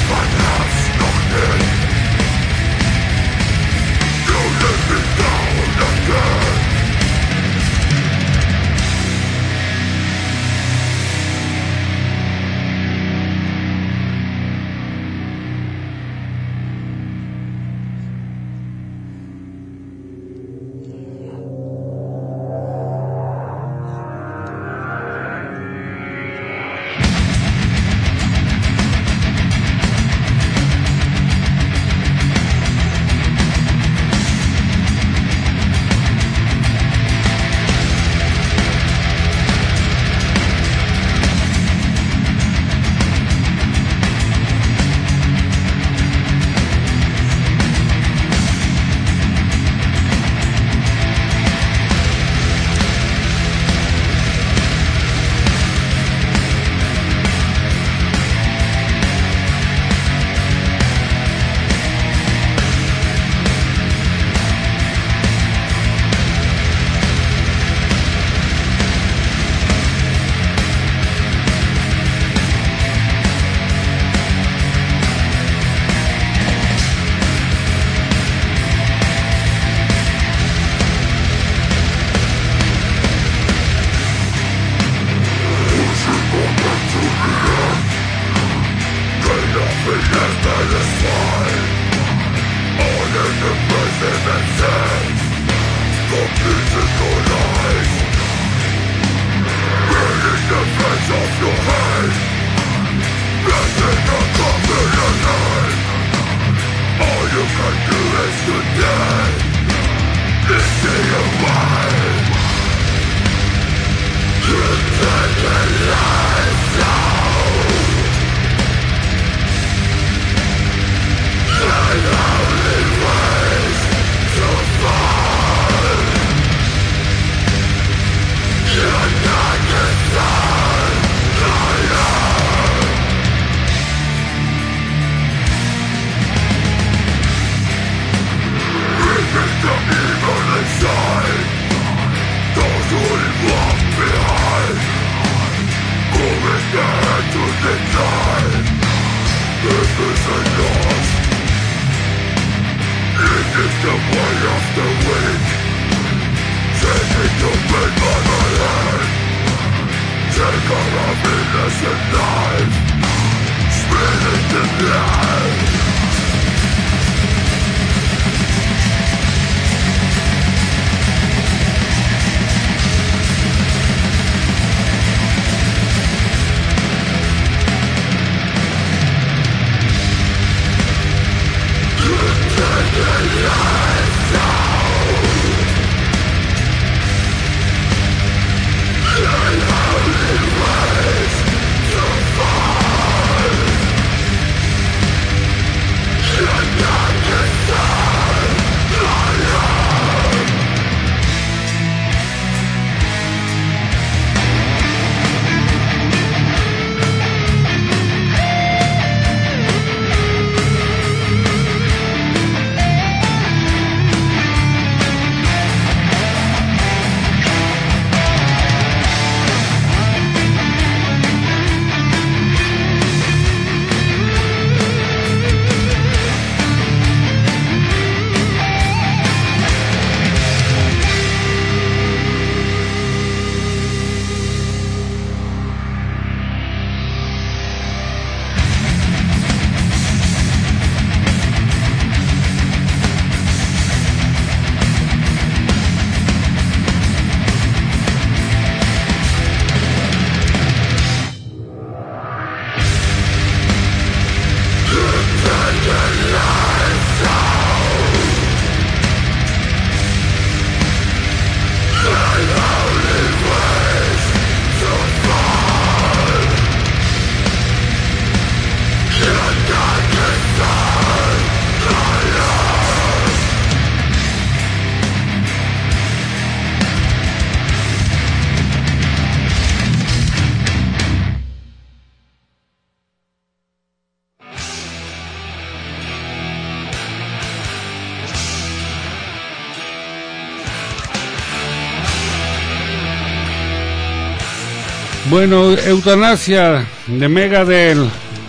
Bueno, Eutanasia de Megadeth,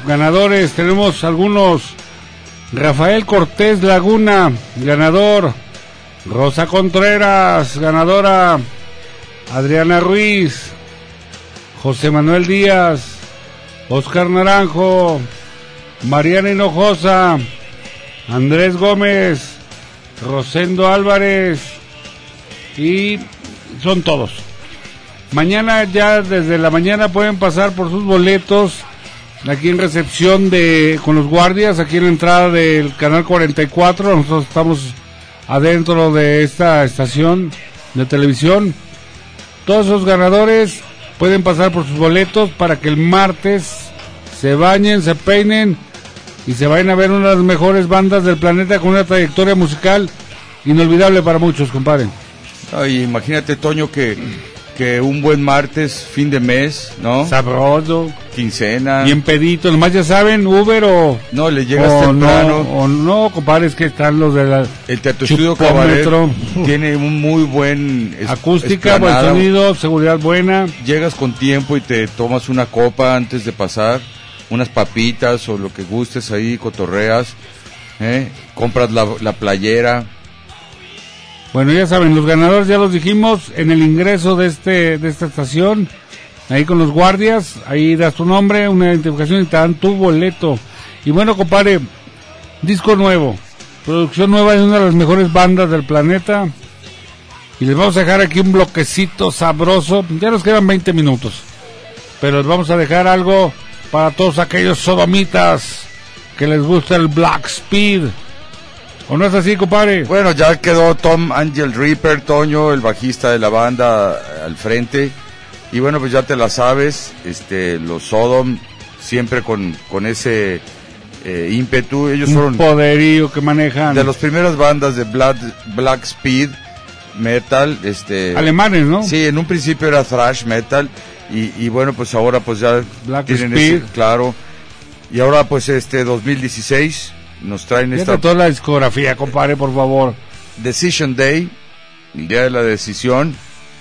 ganadores, tenemos algunos. Rafael Cortés Laguna, ganador. Rosa Contreras, ganadora. Adriana Ruiz, José Manuel Díaz, Oscar Naranjo, Mariana Hinojosa, Andrés Gómez, Rosendo Álvarez, y son todos. Mañana ya desde la mañana pueden pasar por sus boletos aquí en recepción de con los guardias, aquí en la entrada del canal cuarenta y cuatro. Nosotros estamos adentro de esta estación de televisión. Todos esos ganadores pueden pasar por sus boletos para que el martes se bañen, se peinen y se vayan a ver una de las mejores bandas del planeta con una trayectoria musical inolvidable para muchos, compadre. Ay, imagínate, Toño, que, que un buen martes, fin de mes, ¿no? Sabroso. Quincena. Bien pedito, nomás ya saben, Uber o... No, le llegas o temprano. No, o no, compadre, es que están los de la... El Teatro Estudio Cabaret tiene un muy buen... Es, acústica, buen sonido, seguridad buena. Llegas con tiempo y te tomas una copa antes de pasar, unas papitas o lo que gustes ahí, cotorreas, ¿eh? Compras la, la playera. Bueno, ya saben, los ganadores ya los dijimos en el ingreso de este de esta estación, ahí con los guardias, ahí das tu nombre, una identificación y te dan tu boleto. Y bueno, compadre, disco nuevo, producción nueva de una de las mejores bandas del planeta, y les vamos a dejar aquí un bloquecito sabroso. Ya nos quedan veinte minutos, pero les vamos a dejar algo para todos aquellos sodomitas que les gusta el Black Speed. ¿O no es así, compadre? Bueno, ya quedó Tom Angel Reaper, Toño, el bajista de la banda, al frente. Y bueno, pues ya te la sabes, este, los Sodom, siempre con, con ese eh, ímpetu. Ellos un fueron... poderío que manejan. De las primeras bandas de Black, Black Speed Metal. este Alemanes, ¿no? Sí, en un principio era thrash metal. Y, y bueno, pues ahora pues ya Black tienen Speed. ese, claro. Y ahora pues este dos mil dieciséis... nos traen Fíjate esta... toda la discografía, compadre, por favor. Decision Day, el día de la decisión.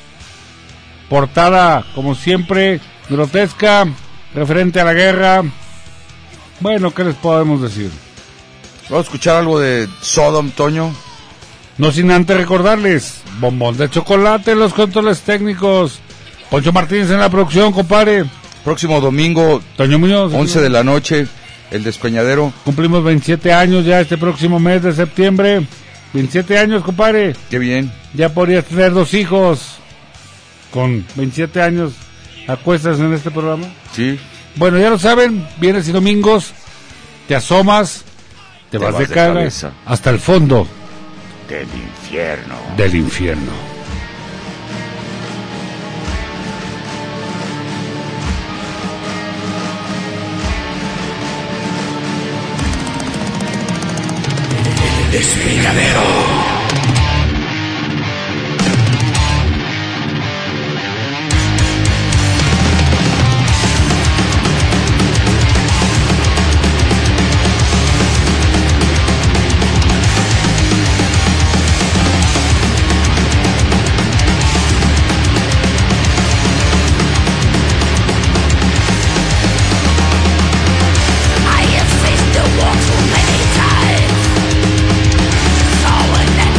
Portada, como siempre, grotesca, referente a la guerra. Bueno, ¿qué les podemos decir? Vamos a escuchar algo de Sodom, Toño. No sin antes recordarles, Bombón de Chocolate, los controles técnicos. Poncho Martínez en la producción, compadre. Próximo domingo, Toño Muñoz, once de la noche. El Despeñadero. Cumplimos veintisiete años ya este próximo mes de septiembre. veintisiete años, compadre. Qué bien. Ya podrías tener dos hijos. Con veintisiete años, ¿acuestas en este programa? Sí. Bueno, ya lo saben, viernes y domingos, te asomas, te, te vas, vas de, de cara cabeza hasta el fondo del infierno. Del infierno. Despeñadero. I have faced the wall too many times. So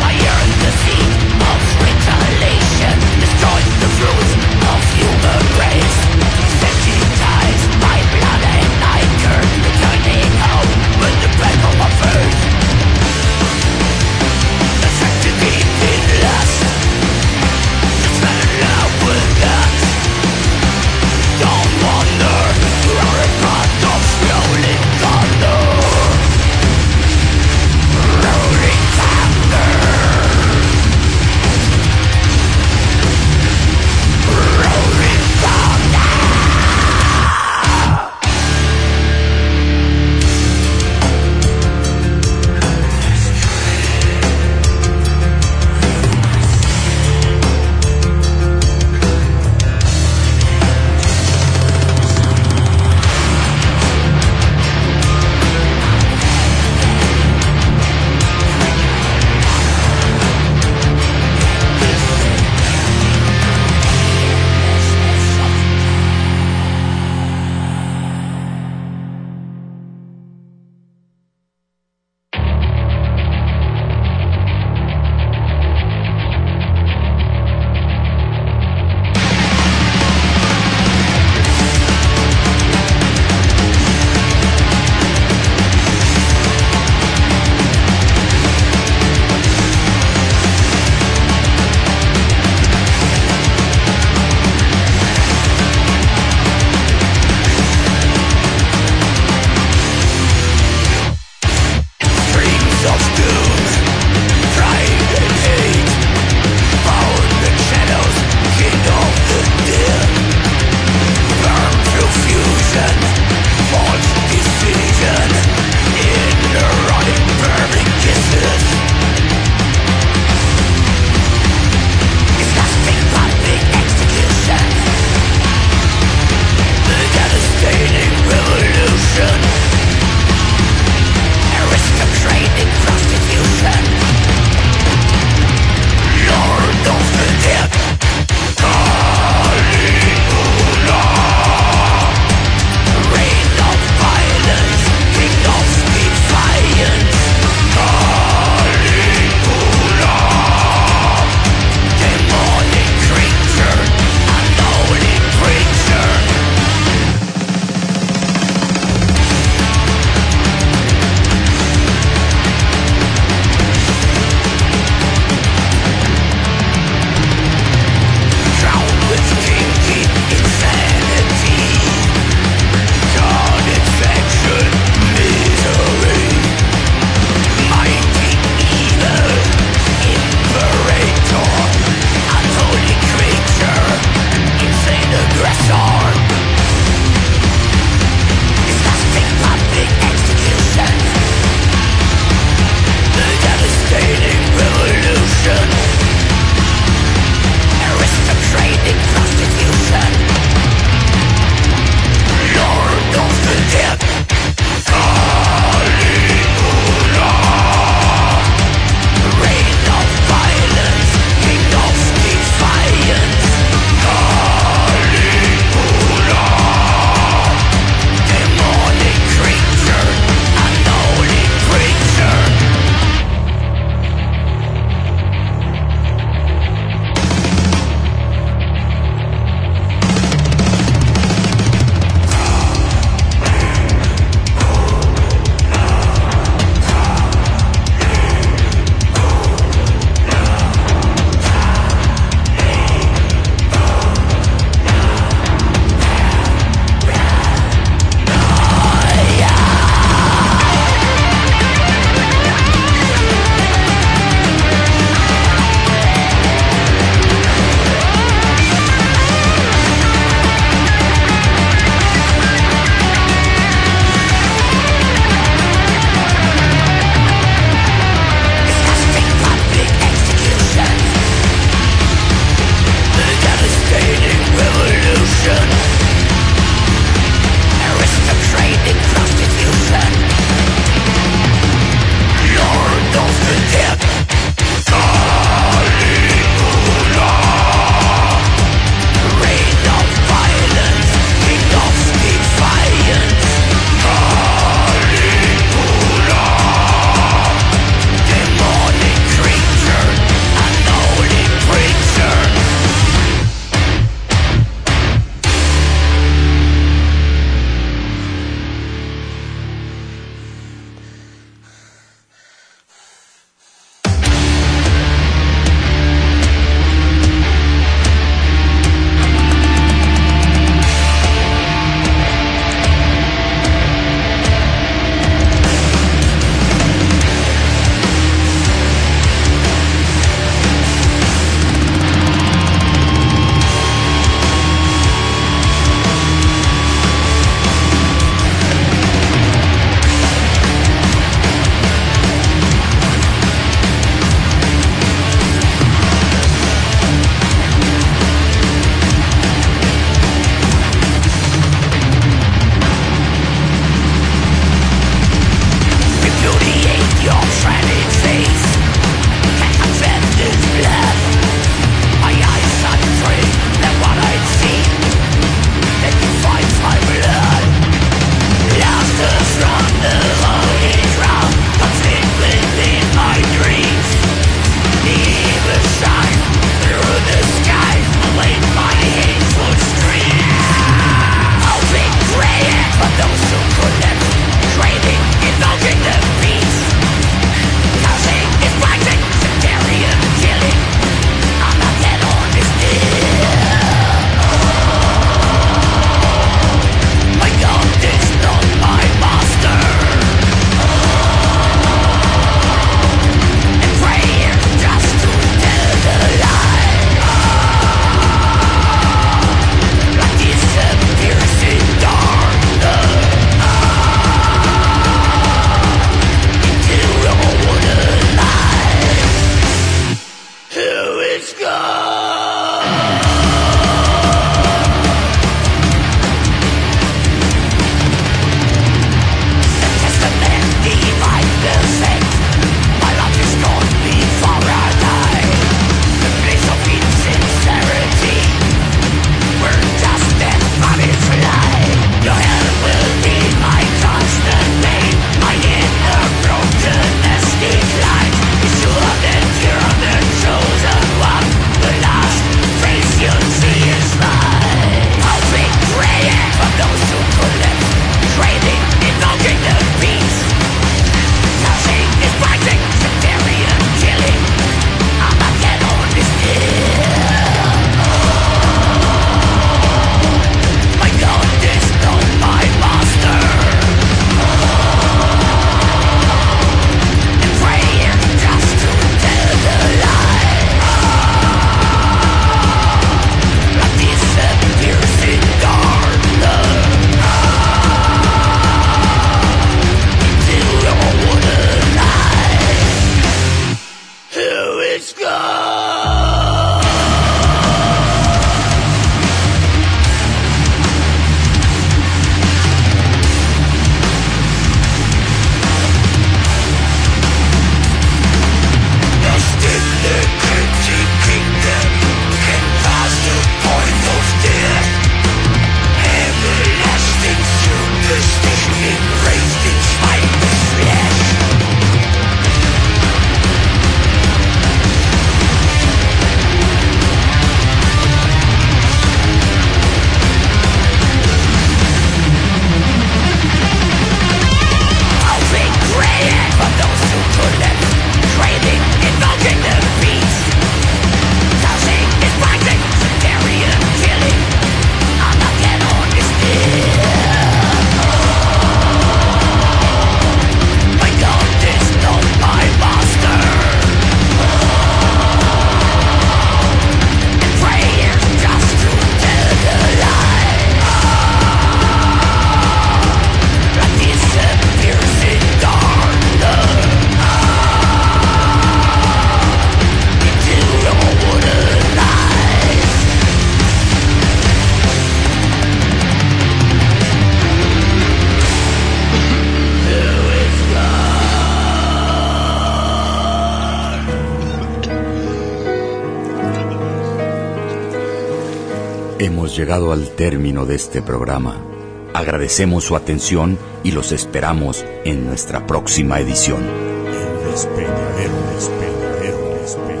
llegado al término de este programa. Agradecemos su atención y los esperamos en nuestra próxima edición. El despeñadero, despeñadero, despeñadero.